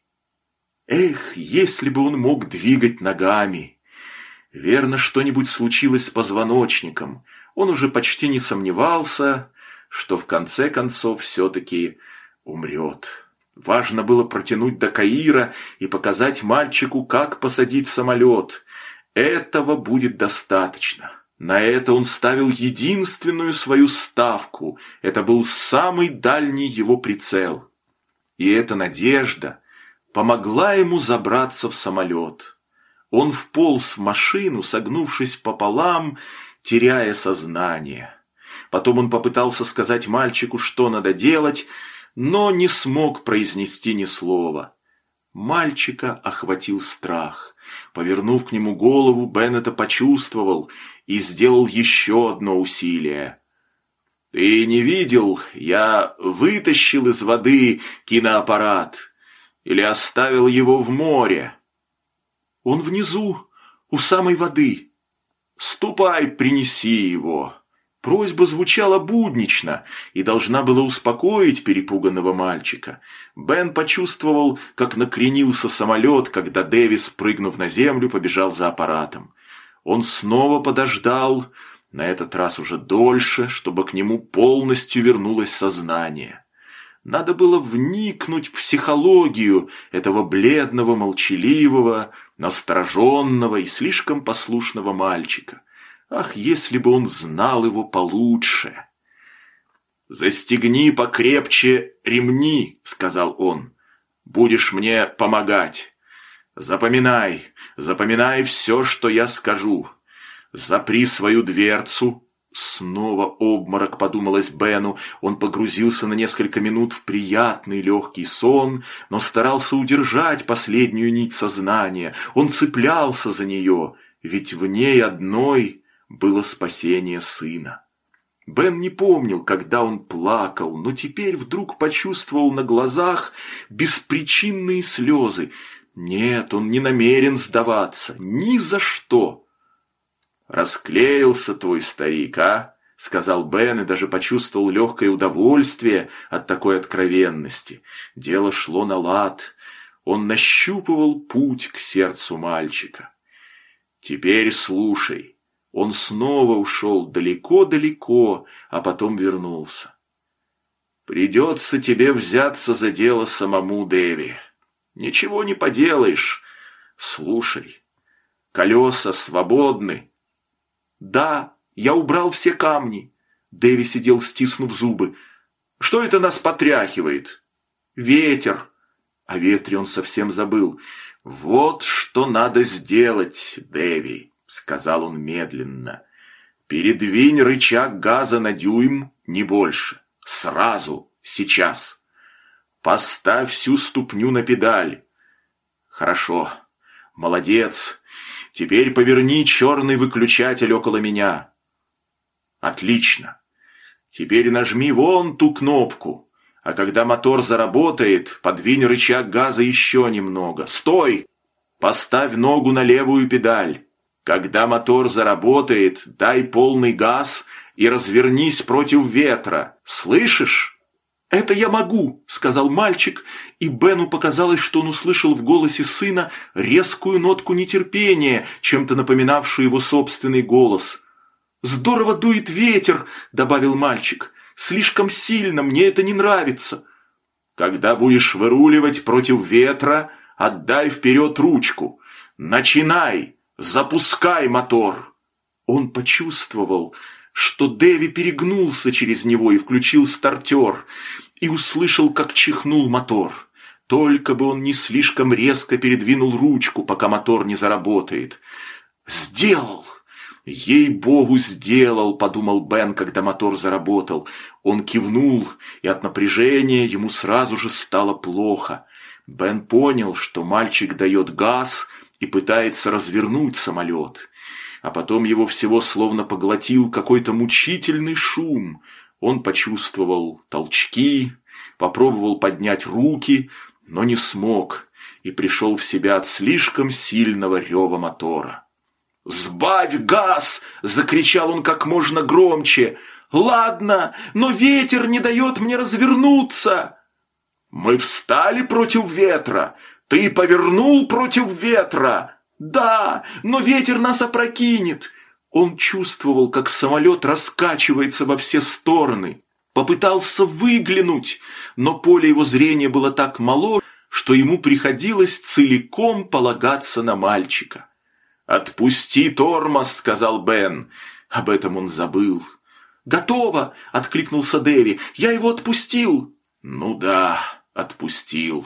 Эх, если бы он мог двигать ногами! Верно, что-нибудь случилось с позвоночником. Он уже почти не сомневался, что в конце концов все-таки умрет. Важно было протянуть до Каира и показать мальчику, как посадить самолет. Этого будет достаточно. На это он ставил единственную свою ставку. Это был самый дальний его прицел. И эта надежда помогла ему забраться в самолет. Он вполз в машину, согнувшись пополам, теряя сознание. Потом он попытался сказать мальчику, что надо делать, но не смог произнести ни слова. Мальчика охватил страх. Повернув к нему голову, Бен это почувствовал и сделал еще одно усилие. «Ты не видел? Я вытащил из воды киноаппарат. Или оставил его в море?» «Он внизу, у самой воды». «Ступай, принеси его». Просьба звучала буднично и должна была успокоить перепуганного мальчика. Бен почувствовал, как накренился самолет, когда Дэвис, прыгнув на землю, побежал за аппаратом. Он снова подождал, на этот раз уже дольше, чтобы к нему полностью вернулось сознание. Надо было вникнуть в психологию этого бледного, молчаливого, настороженного и слишком послушного мальчика. Ах, если бы он знал его получше! «Застегни покрепче ремни», — сказал он. «Будешь мне помогать. Запоминай все, что я скажу. Запри свою дверцу». Снова обморок, подумалось Бену. Он погрузился на несколько минут в приятный легкий сон, но старался удержать последнюю нить сознания. Он цеплялся за нее, ведь в ней одной было спасение сына. Бен не помнил, когда он плакал, но теперь вдруг почувствовал на глазах беспричинные слезы. Нет, он не намерен сдаваться, ни за что. «Расклеился твой старик, а?» — сказал Бен и даже почувствовал легкое удовольствие от такой откровенности. Дело шло на лад. Он нащупывал путь к сердцу мальчика. «Теперь слушай». Он снова ушел далеко-далеко, а потом вернулся. «Придется тебе взяться за дело самому, Дэви. Ничего не поделаешь. Слушай, колеса свободны». «Да, я убрал все камни». Дэви сидел, стиснув зубы. «Что это нас потряхивает?» «Ветер». О ветре он совсем забыл. «Вот что надо сделать, Дэви», — сказал он медленно. «Передвинь рычаг газа на дюйм, не больше. Сразу, сейчас. Поставь всю ступню на педаль. Хорошо, молодец. Теперь поверни черный выключатель около меня. Отлично. Теперь нажми вон ту кнопку, а когда мотор заработает, подвинь рычаг газа еще немного. Стой! Поставь ногу на левую педаль. Когда мотор заработает, дай полный газ и развернись против ветра. Слышишь?» «Это я могу», — сказал мальчик, и Бену показалось, что он услышал в голосе сына резкую нотку нетерпения, чем-то напоминавшую его собственный голос. «Здорово дует ветер», — добавил мальчик. «Слишком сильно, мне это не нравится». Когда будешь выруливать против ветра, отдай вперед ручку. Начинай! Запускай мотор!» Он почувствовал, что Дэви перегнулся через него и включил стартер, и услышал, как чихнул мотор. Только бы он не слишком резко передвинул ручку, пока мотор не заработает. «Сделал! Ей-богу, сделал!» – подумал Бен, когда мотор заработал. Он кивнул, и от напряжения ему сразу же стало плохо. Бен понял, что мальчик дает газ и пытается развернуть самолет. А потом его всего словно поглотил какой-то мучительный шум. Он почувствовал толчки, попробовал поднять руки, но не смог, и пришел в себя от слишком сильного рева мотора. «Сбавь газ!» – закричал он как можно громче. «Ладно, но ветер не дает мне развернуться!» «Мы встали против ветра! Ты повернул против ветра!» «Да, но ветер нас опрокинет!» Он чувствовал, как самолет раскачивается во все стороны. Попытался выглянуть, но поле его зрения было так мало, что ему приходилось целиком полагаться на мальчика. «Отпусти тормоз», — сказал Бен. Об этом он забыл. «Готово!» — откликнулся Дэви. «Я его отпустил!» «Ну да, отпустил.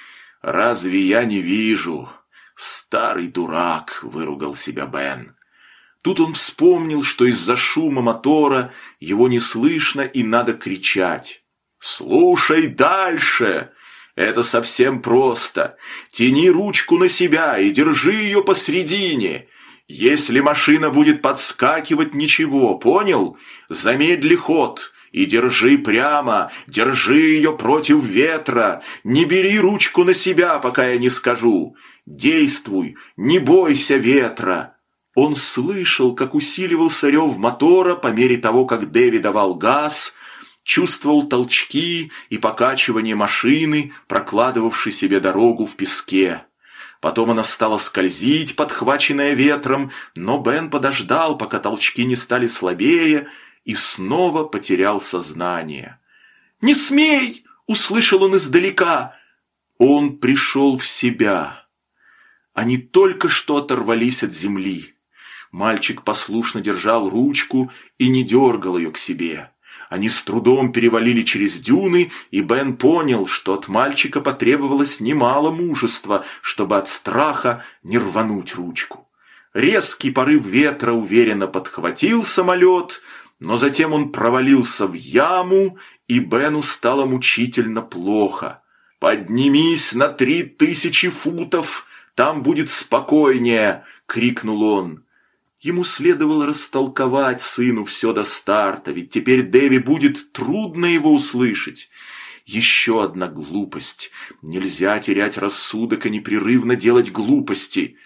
Разве я не вижу?» «Старый дурак», — выругал себя Бен. Тут он вспомнил, что из-за шума мотора его не слышно и надо кричать. «Слушай дальше! Это совсем просто. Тяни ручку на себя и держи ее посредине. Если машина будет подскакивать, ничего, понял? Замедли ход и держи прямо, держи ее против ветра. Не бери ручку на себя, пока я не скажу. Действуй, не бойся ветра». Он слышал, как усиливался рев мотора по мере того, как Дэви давал газ, чувствовал толчки и покачивание машины, прокладывавшей себе дорогу в песке. Потом она стала скользить, подхваченная ветром, но Бен подождал, пока толчки не стали слабее, и снова потерял сознание. «Не смей!» – услышал он издалека. Он пришел в себя. Они только что оторвались от земли. Мальчик послушно держал ручку и не дергал ее к себе. Они с трудом перевалили через дюны, и Бен понял, что от мальчика потребовалось немало мужества, чтобы от страха не рвануть ручку. Резкий порыв ветра уверенно подхватил самолет, но затем он провалился в яму, и Бену стало мучительно плохо. «Поднимись на 3000 футов, там будет спокойнее!» — крикнул он. Ему следовало растолковать сыну все до старта, ведь теперь Дэви будет трудно его услышать. Еще одна глупость. Нельзя терять рассудок и непрерывно делать глупости.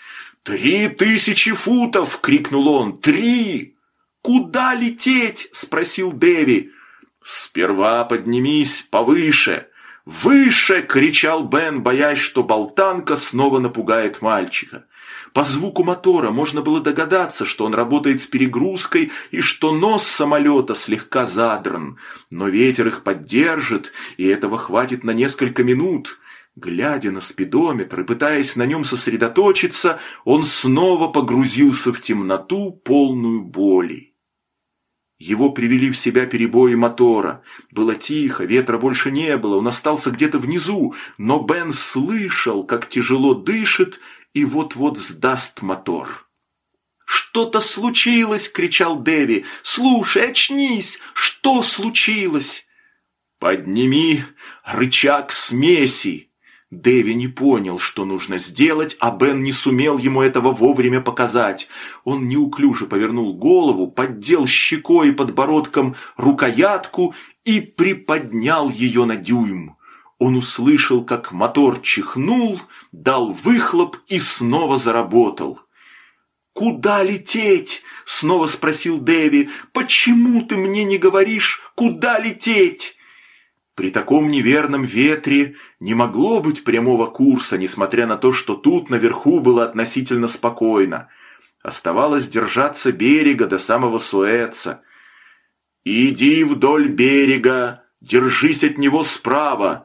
3000 футов! — крикнул он. 3! «Куда лететь?» — спросил Дэви. «Сперва поднимись повыше». «Выше!» — кричал Бен, боясь, что болтанка снова напугает мальчика. По звуку мотора можно было догадаться, что он работает с перегрузкой и что нос самолета слегка задран. Но ветер их поддержит, и этого хватит на несколько минут. Глядя на спидометр и пытаясь на нем сосредоточиться, он снова погрузился в темноту, полную боли. Его привели в себя перебои мотора. Было тихо, ветра больше не было, он остался где-то внизу, но Бен слышал, как тяжело дышит и вот-вот сдаст мотор. «Что-то случилось!» — кричал Дэви. «Слушай, очнись! Что случилось?» «Подними рычаг смеси!» Дэви не понял, что нужно сделать, а Бен не сумел ему этого вовремя показать. Он неуклюже повернул голову, поддел щекой и подбородком рукоятку и приподнял ее на дюйм. Он услышал, как мотор чихнул, дал выхлоп и снова заработал. «Куда лететь?» — снова спросил Дэви. «Почему ты мне не говоришь, куда лететь?» При таком неверном ветре не могло быть прямого курса, несмотря на то, что тут наверху было относительно спокойно. Оставалось держаться берега до самого Суэца. «Иди вдоль берега, держись от него справа».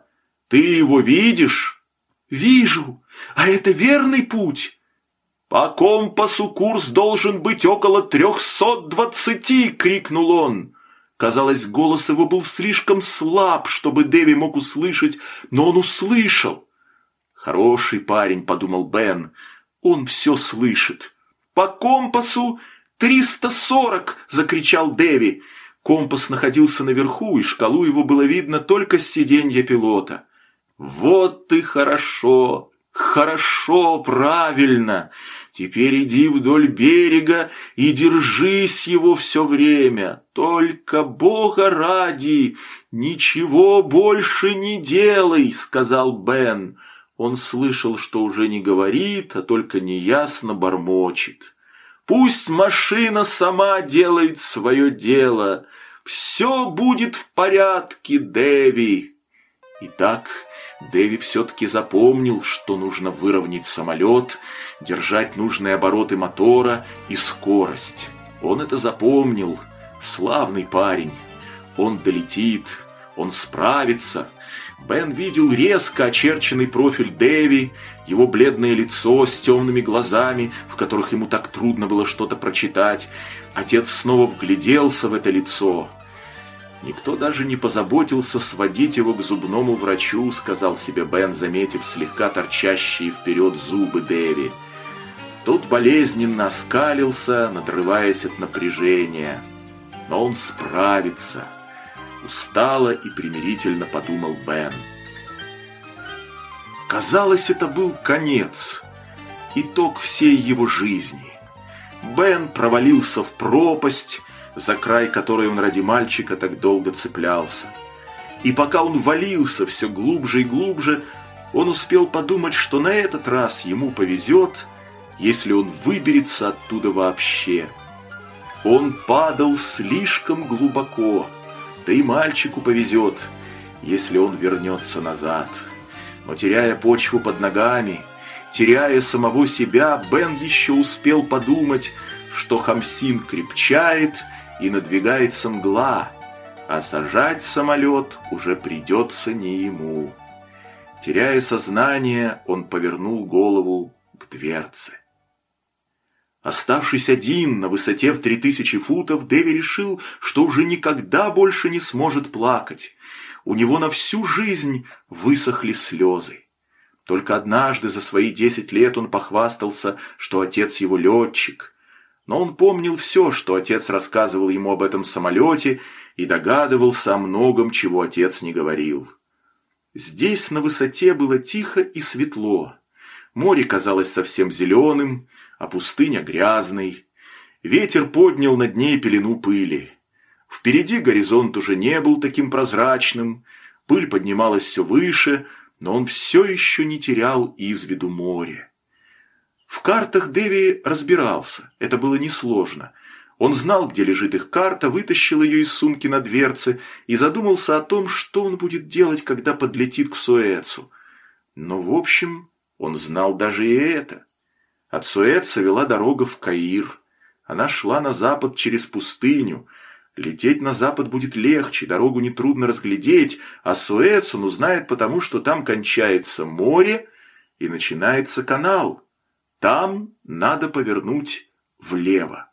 Ты его видишь?» «Вижу. А это верный путь?» «По компасу курс должен быть около 320, крикнул он. Казалось, голос его был слишком слаб, чтобы Дэви мог услышать, но он услышал. «Хороший парень», — подумал Бен, — «он все слышит». «По компасу 340!» — закричал Дэви. Компас находился наверху, и шкалу его было видно только с сиденья пилота. «Вот и хорошо! Хорошо, правильно! Теперь иди вдоль берега и держись его все время. Только Бога ради, ничего больше не делай», — сказал Бен. Он слышал, что уже не говорит, а только неясно бормочет. «Пусть машина сама делает свое дело. Все будет в порядке, Дэви». Итак, Дэви все-таки запомнил, что нужно выровнять самолет, держать нужные обороты мотора и скорость. Он это запомнил. Славный парень. Он долетит, он справится. Бен видел резко очерченный профиль Дэви, его бледное лицо с темными глазами, в которых ему так трудно было что-то прочитать. Отец снова вгляделся в это лицо. «Никто даже не позаботился сводить его к зубному врачу», — сказал себе Бен, заметив слегка торчащие вперед зубы Дэви. Тот болезненно оскалился, надрываясь от напряжения. Но он справится. Устало и примирительно подумал Бен. Казалось, это был конец, итог всей его жизни. Бен провалился в пропасть, за край которой он ради мальчика так долго цеплялся. И пока он валился все глубже и глубже, он успел подумать, что на этот раз ему повезет, если он выберется оттуда вообще. Он падал слишком глубоко, да и мальчику повезет, если он вернется назад. Но теряя почву под ногами, теряя самого себя, Бен еще успел подумать, что Хамсин крепчает и надвигается мгла, а сажать самолет уже придется не ему. Теряя сознание, он повернул голову к дверце. Оставшись один на высоте в 3000 футов, Дэви решил, что уже никогда больше не сможет плакать. У него на всю жизнь высохли слезы. Только однажды за свои 10 лет он похвастался, что отец его летчик. Но он помнил все, что отец рассказывал ему об этом самолете, и догадывался о многом, чего отец не говорил. Здесь на высоте было тихо и светло. Море казалось совсем зеленым, а пустыня грязной. Ветер поднял над ней пелену пыли. Впереди горизонт уже не был таким прозрачным, пыль поднималась все выше, но он все еще не терял из виду море. В картах Дэви разбирался, это было несложно. Он знал, где лежит их карта, вытащил ее из сумки на дверце и задумался о том, что он будет делать, когда подлетит к Суэцу. Но, в общем, он знал даже и это. От Суэца вела дорога в Каир. Она шла на запад через пустыню. Лететь на запад будет легче, дорогу нетрудно разглядеть, а Суэц он узнает потому, что там кончается море и начинается канал. Там надо повернуть влево.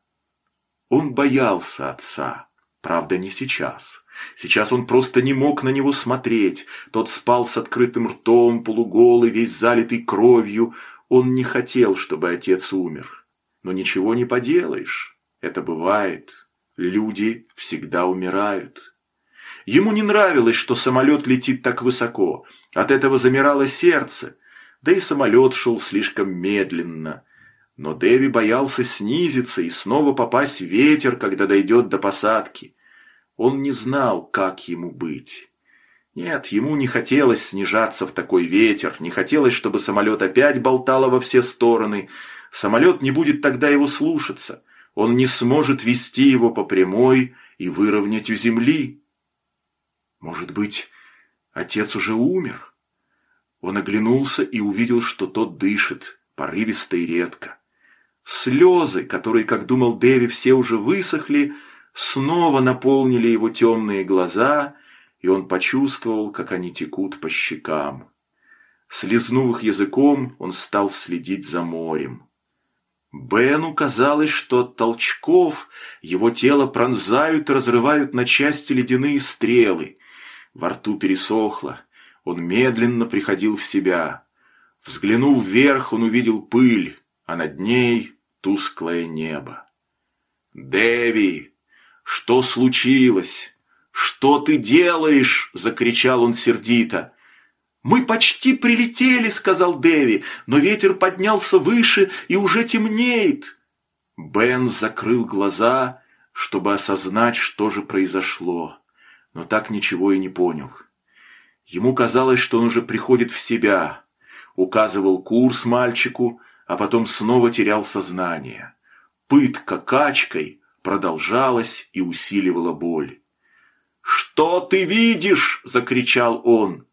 Он боялся отца, правда, не сейчас. Сейчас он просто не мог на него смотреть. Тот спал с открытым ртом, полуголый, весь залитый кровью. Он не хотел, чтобы отец умер. Но ничего не поделаешь. Это бывает. Люди всегда умирают. Ему не нравилось, что самолет летит так высоко. От этого замирало сердце. Да и самолет шел слишком медленно. Но Дэви боялся снизиться и снова попасть в ветер, когда дойдет до посадки. Он не знал, как ему быть. Нет, ему не хотелось снижаться в такой ветер, не хотелось, чтобы самолет опять болтало во все стороны. Самолет не будет тогда его слушаться. Он не сможет вести его по прямой и выровнять у земли. Может быть, отец уже умер? Он оглянулся и увидел, что тот дышит, порывисто и редко. Слезы, которые, как думал Дэви, все уже высохли, снова наполнили его темные глаза, и он почувствовал, как они текут по щекам. Слизнув их языком, он стал следить за морем. Бену казалось, что от толчков его тело пронзают и разрывают на части ледяные стрелы. Во рту пересохло, он медленно приходил в себя. Взглянув вверх, он увидел пыль, а над ней тусклое небо. «Дэви, что случилось? Что ты делаешь?» – закричал он сердито. «Мы почти прилетели», – сказал Дэви, – «но ветер поднялся выше и уже темнеет». Бен закрыл глаза, чтобы осознать, что же произошло, но так ничего и не понял. Ему казалось, что он уже приходит в себя, указывал курс мальчику, а потом снова терял сознание. Пытка качкой продолжалась и усиливала боль. «Что ты видишь?» – закричал он.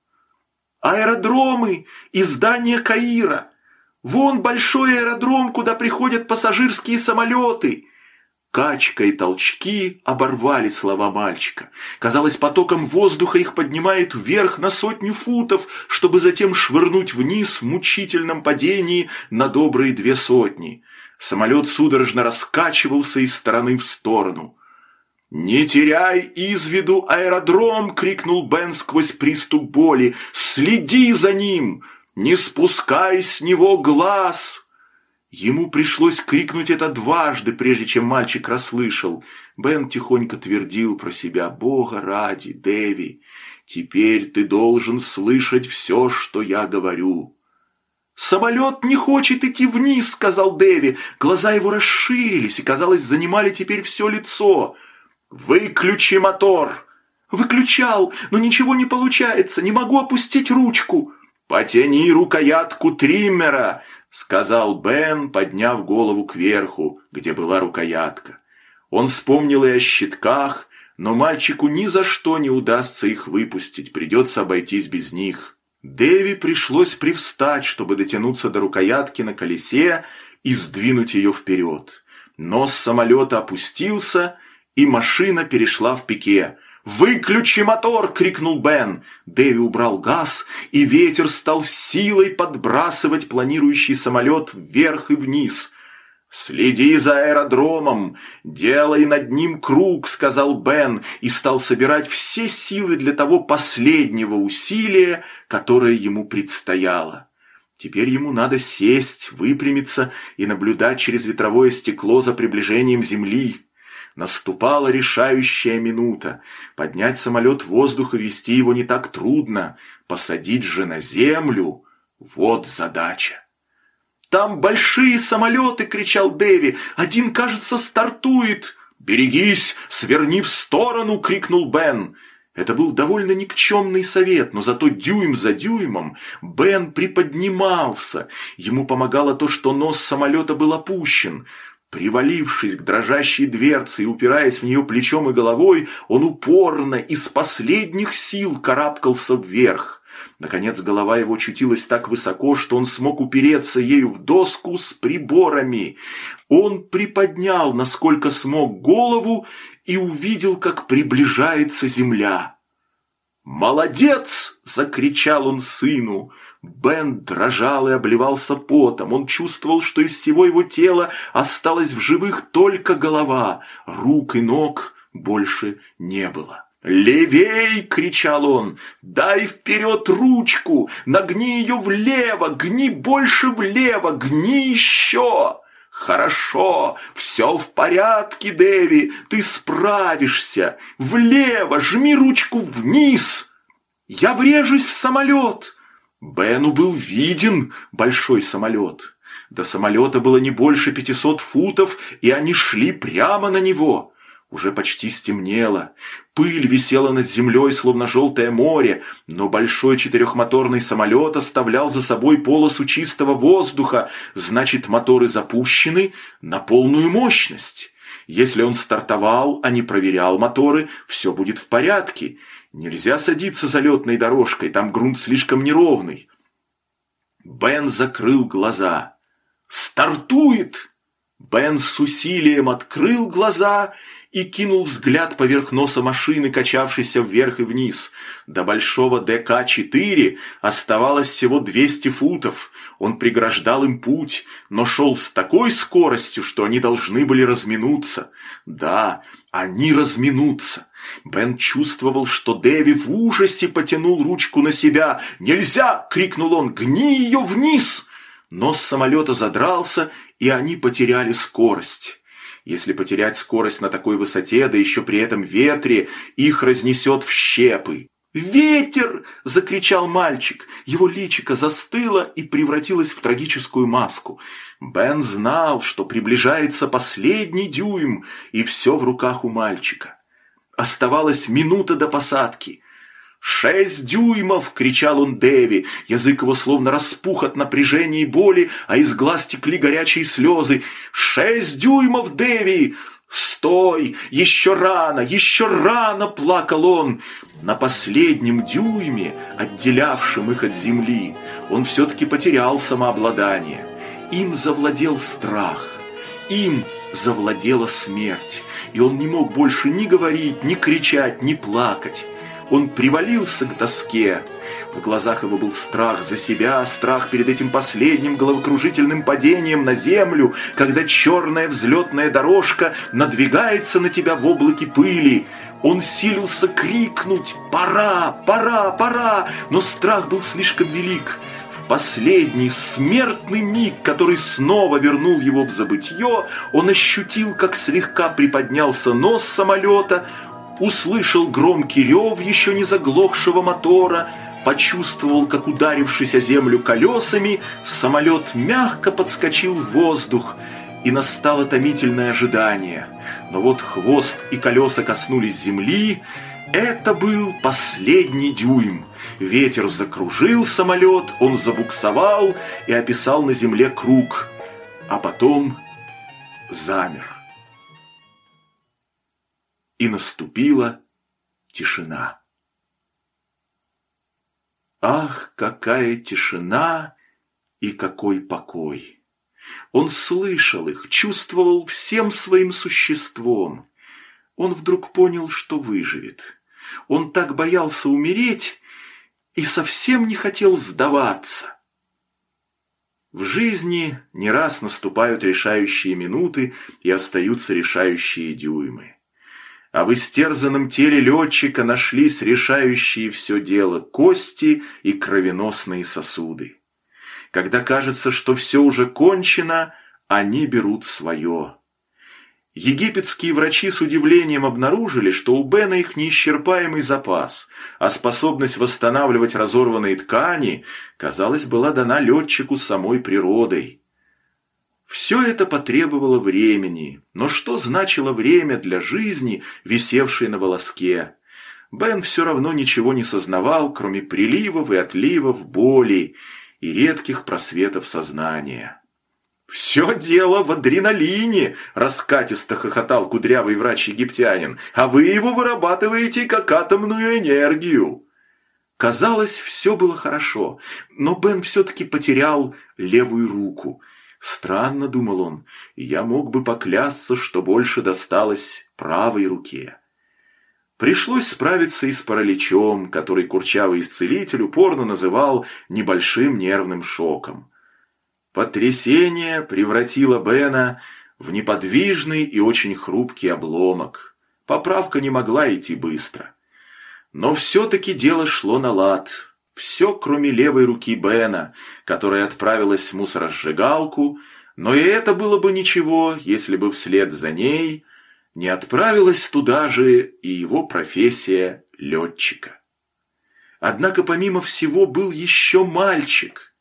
«Аэродромы и здания Каира. Вон большой аэродром, куда приходят пассажирские самолеты». Качка и толчки оборвали слова мальчика. Казалось, потоком воздуха их поднимает вверх на 100 футов, чтобы затем швырнуть вниз в мучительном падении на добрые 200. Самолет судорожно раскачивался из стороны в сторону. «Не теряй из виду аэродром!» — крикнул Бен сквозь приступ боли. «Следи за ним! Не спускай с него глаз!» Ему пришлось крикнуть это дважды, прежде чем мальчик расслышал. Бен тихонько твердил про себя: «Бога ради, Дэви, теперь ты должен слышать все, что я говорю». «Самолет не хочет идти вниз», — сказал Дэви. Глаза его расширились и, казалось, занимали теперь все лицо. «Выключи мотор!» «Выключал, но ничего не получается, не могу опустить ручку». «Потяни рукоятку триммера», — сказал Бен, подняв голову кверху, где была рукоятка. Он вспомнил и о щитках, но мальчику ни за что не удастся их выпустить, придется обойтись без них. Дэви пришлось привстать, чтобы дотянуться до рукоятки на колесе и сдвинуть ее вперед. Нос самолета опустился, и машина перешла в пике. «Выключи мотор!» — крикнул Бен. Дэви убрал газ, и ветер стал силой подбрасывать планирующий самолет вверх и вниз. «Следи за аэродромом, делай над ним круг», — сказал Бен, и стал собирать все силы для того последнего усилия, которое ему предстояло. Теперь ему надо сесть, выпрямиться и наблюдать через ветровое стекло за приближением Земли. Наступала решающая минута. Поднять самолет в воздух и вести его не так трудно. Посадить же на землю — вот задача. «Там большие самолеты!» — кричал Дэви. «Один, кажется, стартует!» «Берегись! Сверни в сторону!» — крикнул Бен. Это был довольно никчемный совет, но зато дюйм за дюймом Бен приподнимался. Ему помогало то, что нос самолета был опущен. Привалившись к дрожащей дверце и упираясь в нее плечом и головой, он упорно из последних сил карабкался вверх. Наконец голова его очутилась так высоко, что он смог упереться ею в доску с приборами. Он приподнял, насколько смог, голову и увидел, как приближается земля. «Молодец!» – закричал он сыну. Бен дрожал и обливался потом. Он чувствовал, что из всего его тела осталась в живых только голова. Рук и ног больше не было. «Левей!» — кричал он. «Дай вперед ручку! Нагни ее влево! Гни больше влево! Гни еще!» «Хорошо! Все в порядке, Дэви! Ты справишься! Влево! Жми ручку вниз!» «Я врежусь в самолет!» Бену был виден большой самолет. До самолета было не больше 500 футов, и они шли прямо на него. Уже почти стемнело. Пыль висела над землей, словно желтое море, но большой четырехмоторный самолет оставлял за собой полосу чистого воздуха, значит, моторы запущены на полную мощность. Если он стартовал, а не проверял моторы, все будет в порядке. Нельзя садиться за летной дорожкой, там грунт слишком неровный. Бен закрыл глаза. «Стартует!» Бен с усилием открыл глаза и кинул взгляд поверх носа машины, качавшейся вверх и вниз. До большого ДК-4 оставалось всего 200 футов. Он преграждал им путь, но шел с такой скоростью, что они должны были разминуться. Да, они разминутся. Бен чувствовал, что Дэви в ужасе потянул ручку на себя. «Нельзя!» — крикнул он. «Гни ее вниз!» Нос самолета задрался, и они потеряли скорость. Если потерять скорость на такой высоте, да еще при этом ветре, их разнесет в щепы. «Ветер!» – закричал мальчик. Его личико застыло и превратилось в трагическую маску. Бен знал, что приближается последний дюйм, и все в руках у мальчика. Оставалась минута до посадки. 6 дюймов!» – кричал он Дэви. Язык его словно распух от напряжения и боли, а из глаз текли горячие слезы. 6 дюймов, Дэви! «Стой! Еще рано!» – плакал он. На последнем дюйме, отделявшем их от земли, он все-таки потерял самообладание. Им завладел страх. Им завладела смерть. И он не мог больше ни говорить, ни кричать, ни плакать. Он привалился к доске. В глазах его был страх за себя, страх перед этим последним головокружительным падением на землю, когда черная взлетная дорожка надвигается на тебя в облаке пыли. Он силился крикнуть «Пора! Пора! Пора!», но страх был слишком велик. В последний смертный миг, который снова вернул его в забытье, он ощутил, как слегка приподнялся нос самолета, услышал громкий рев еще не заглохшего мотора, почувствовал, как, ударившись о землю колесами, самолет мягко подскочил в воздух, и настало томительное ожидание. Но вот хвост и колеса коснулись земли. Это был последний дюйм. Ветер закружил самолет, он забуксовал и описал на земле круг, а потом замер. И наступила тишина. Ах, какая тишина и какой покой! Он слышал их, чувствовал всем своим существом. Он вдруг понял, что выживет. Он так боялся умереть и совсем не хотел сдаваться. В жизни не раз наступают решающие минуты и остаются решающие дюймы. А в истерзанном теле летчика нашлись решающие все дело кости и кровеносные сосуды. Когда кажется, что все уже кончено, они берут свое. Египетские врачи с удивлением обнаружили, что у Бена их неисчерпаемый запас, а способность восстанавливать разорванные ткани, казалось, была дана летчику самой природой. Все это потребовало времени, но что значило время для жизни, висевшей на волоске? Бен все равно ничего не сознавал, кроме приливов и отливов боли и редких просветов сознания. «Все дело в адреналине!» – раскатисто хохотал кудрявый врач-египтянин. «А вы его вырабатываете как атомную энергию!» Казалось, все было хорошо, но Бен все-таки потерял левую руку. Странно, думал он, я мог бы поклясться, что больше досталось правой руке. Пришлось справиться и с параличом, который курчавый исцелитель упорно называл небольшим нервным шоком. Потрясение превратило Бена в неподвижный и очень хрупкий обломок. Поправка не могла идти быстро. Но все-таки дело шло на лад. Все, кроме левой руки Бена, которая отправилась в мусоросжигалку, но и это было бы ничего, если бы вслед за ней не отправилась туда же и его профессия летчика. Однако помимо всего был еще мальчик.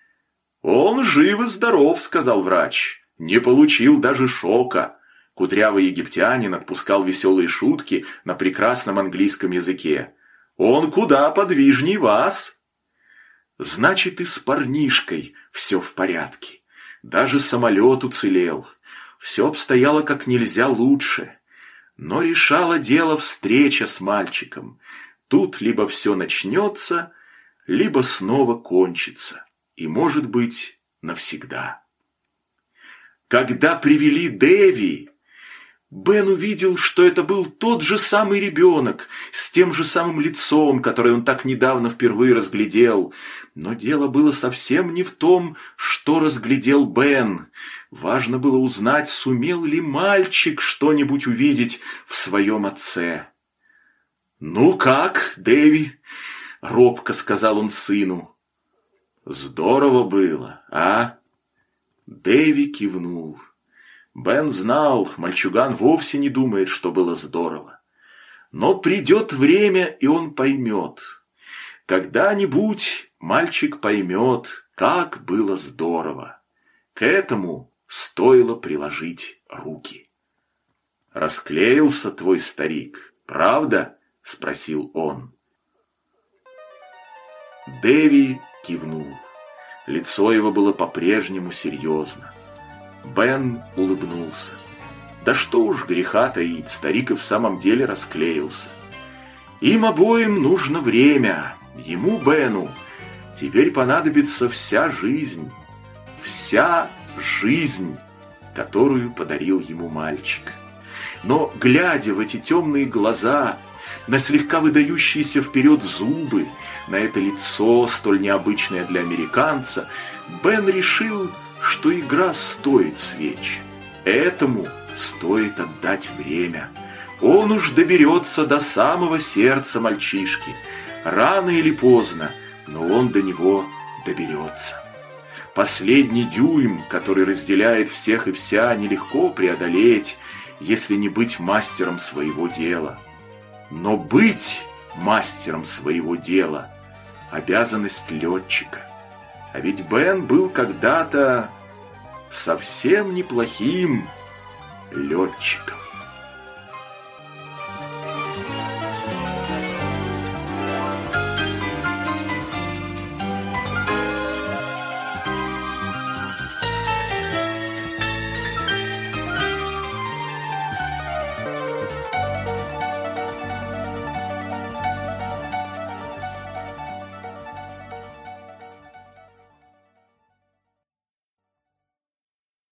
«Он жив и здоров», — сказал врач, — «не получил даже шока». Кудрявый египтянин отпускал веселые шутки на прекрасном английском языке. «Он куда подвижней вас». Значит, и с парнишкой все в порядке. Даже самолет уцелел. Все обстояло как нельзя лучше. Но решало дело встреча с мальчиком. Тут либо все начнется, либо снова кончится. И, может быть, навсегда. Когда привели Дэви, Бен увидел, что это был тот же самый ребенок, с тем же самым лицом, которое он так недавно впервые разглядел. Но дело было совсем не в том, что разглядел Бен. Важно было узнать, сумел ли мальчик что-нибудь увидеть в своем отце. «Ну как, Дэви?» — робко сказал он сыну. «Здорово было, а?» Дэви кивнул. Бен знал, мальчуган вовсе не думает, что было здорово. Но придет время, и он поймет. Когда-нибудь мальчик поймет, как было здорово. К этому стоило приложить руки. «Расклеился твой старик, правда?» — спросил он. Дэви кивнул. Лицо его было по-прежнему серьезно. Бен улыбнулся. Да что уж греха таить, старик и в самом деле расклеился. Им обоим нужно время. Ему, Бену, теперь понадобится вся жизнь. Вся жизнь, которую подарил ему мальчик. Но, глядя в эти темные глаза, на слегка выдающиеся вперед зубы, на это лицо, столь необычное для американца, Бен решил, что игра стоит свеч. Этому стоит отдать время. Он уж доберется до самого сердца мальчишки. Рано или поздно, но он до него доберется. Последний дюйм, который разделяет всех и вся, нелегко преодолеть, если не быть мастером своего дела. Но быть мастером своего дела – обязанность летчика. А ведь Бен был когда-то совсем неплохим летчиком.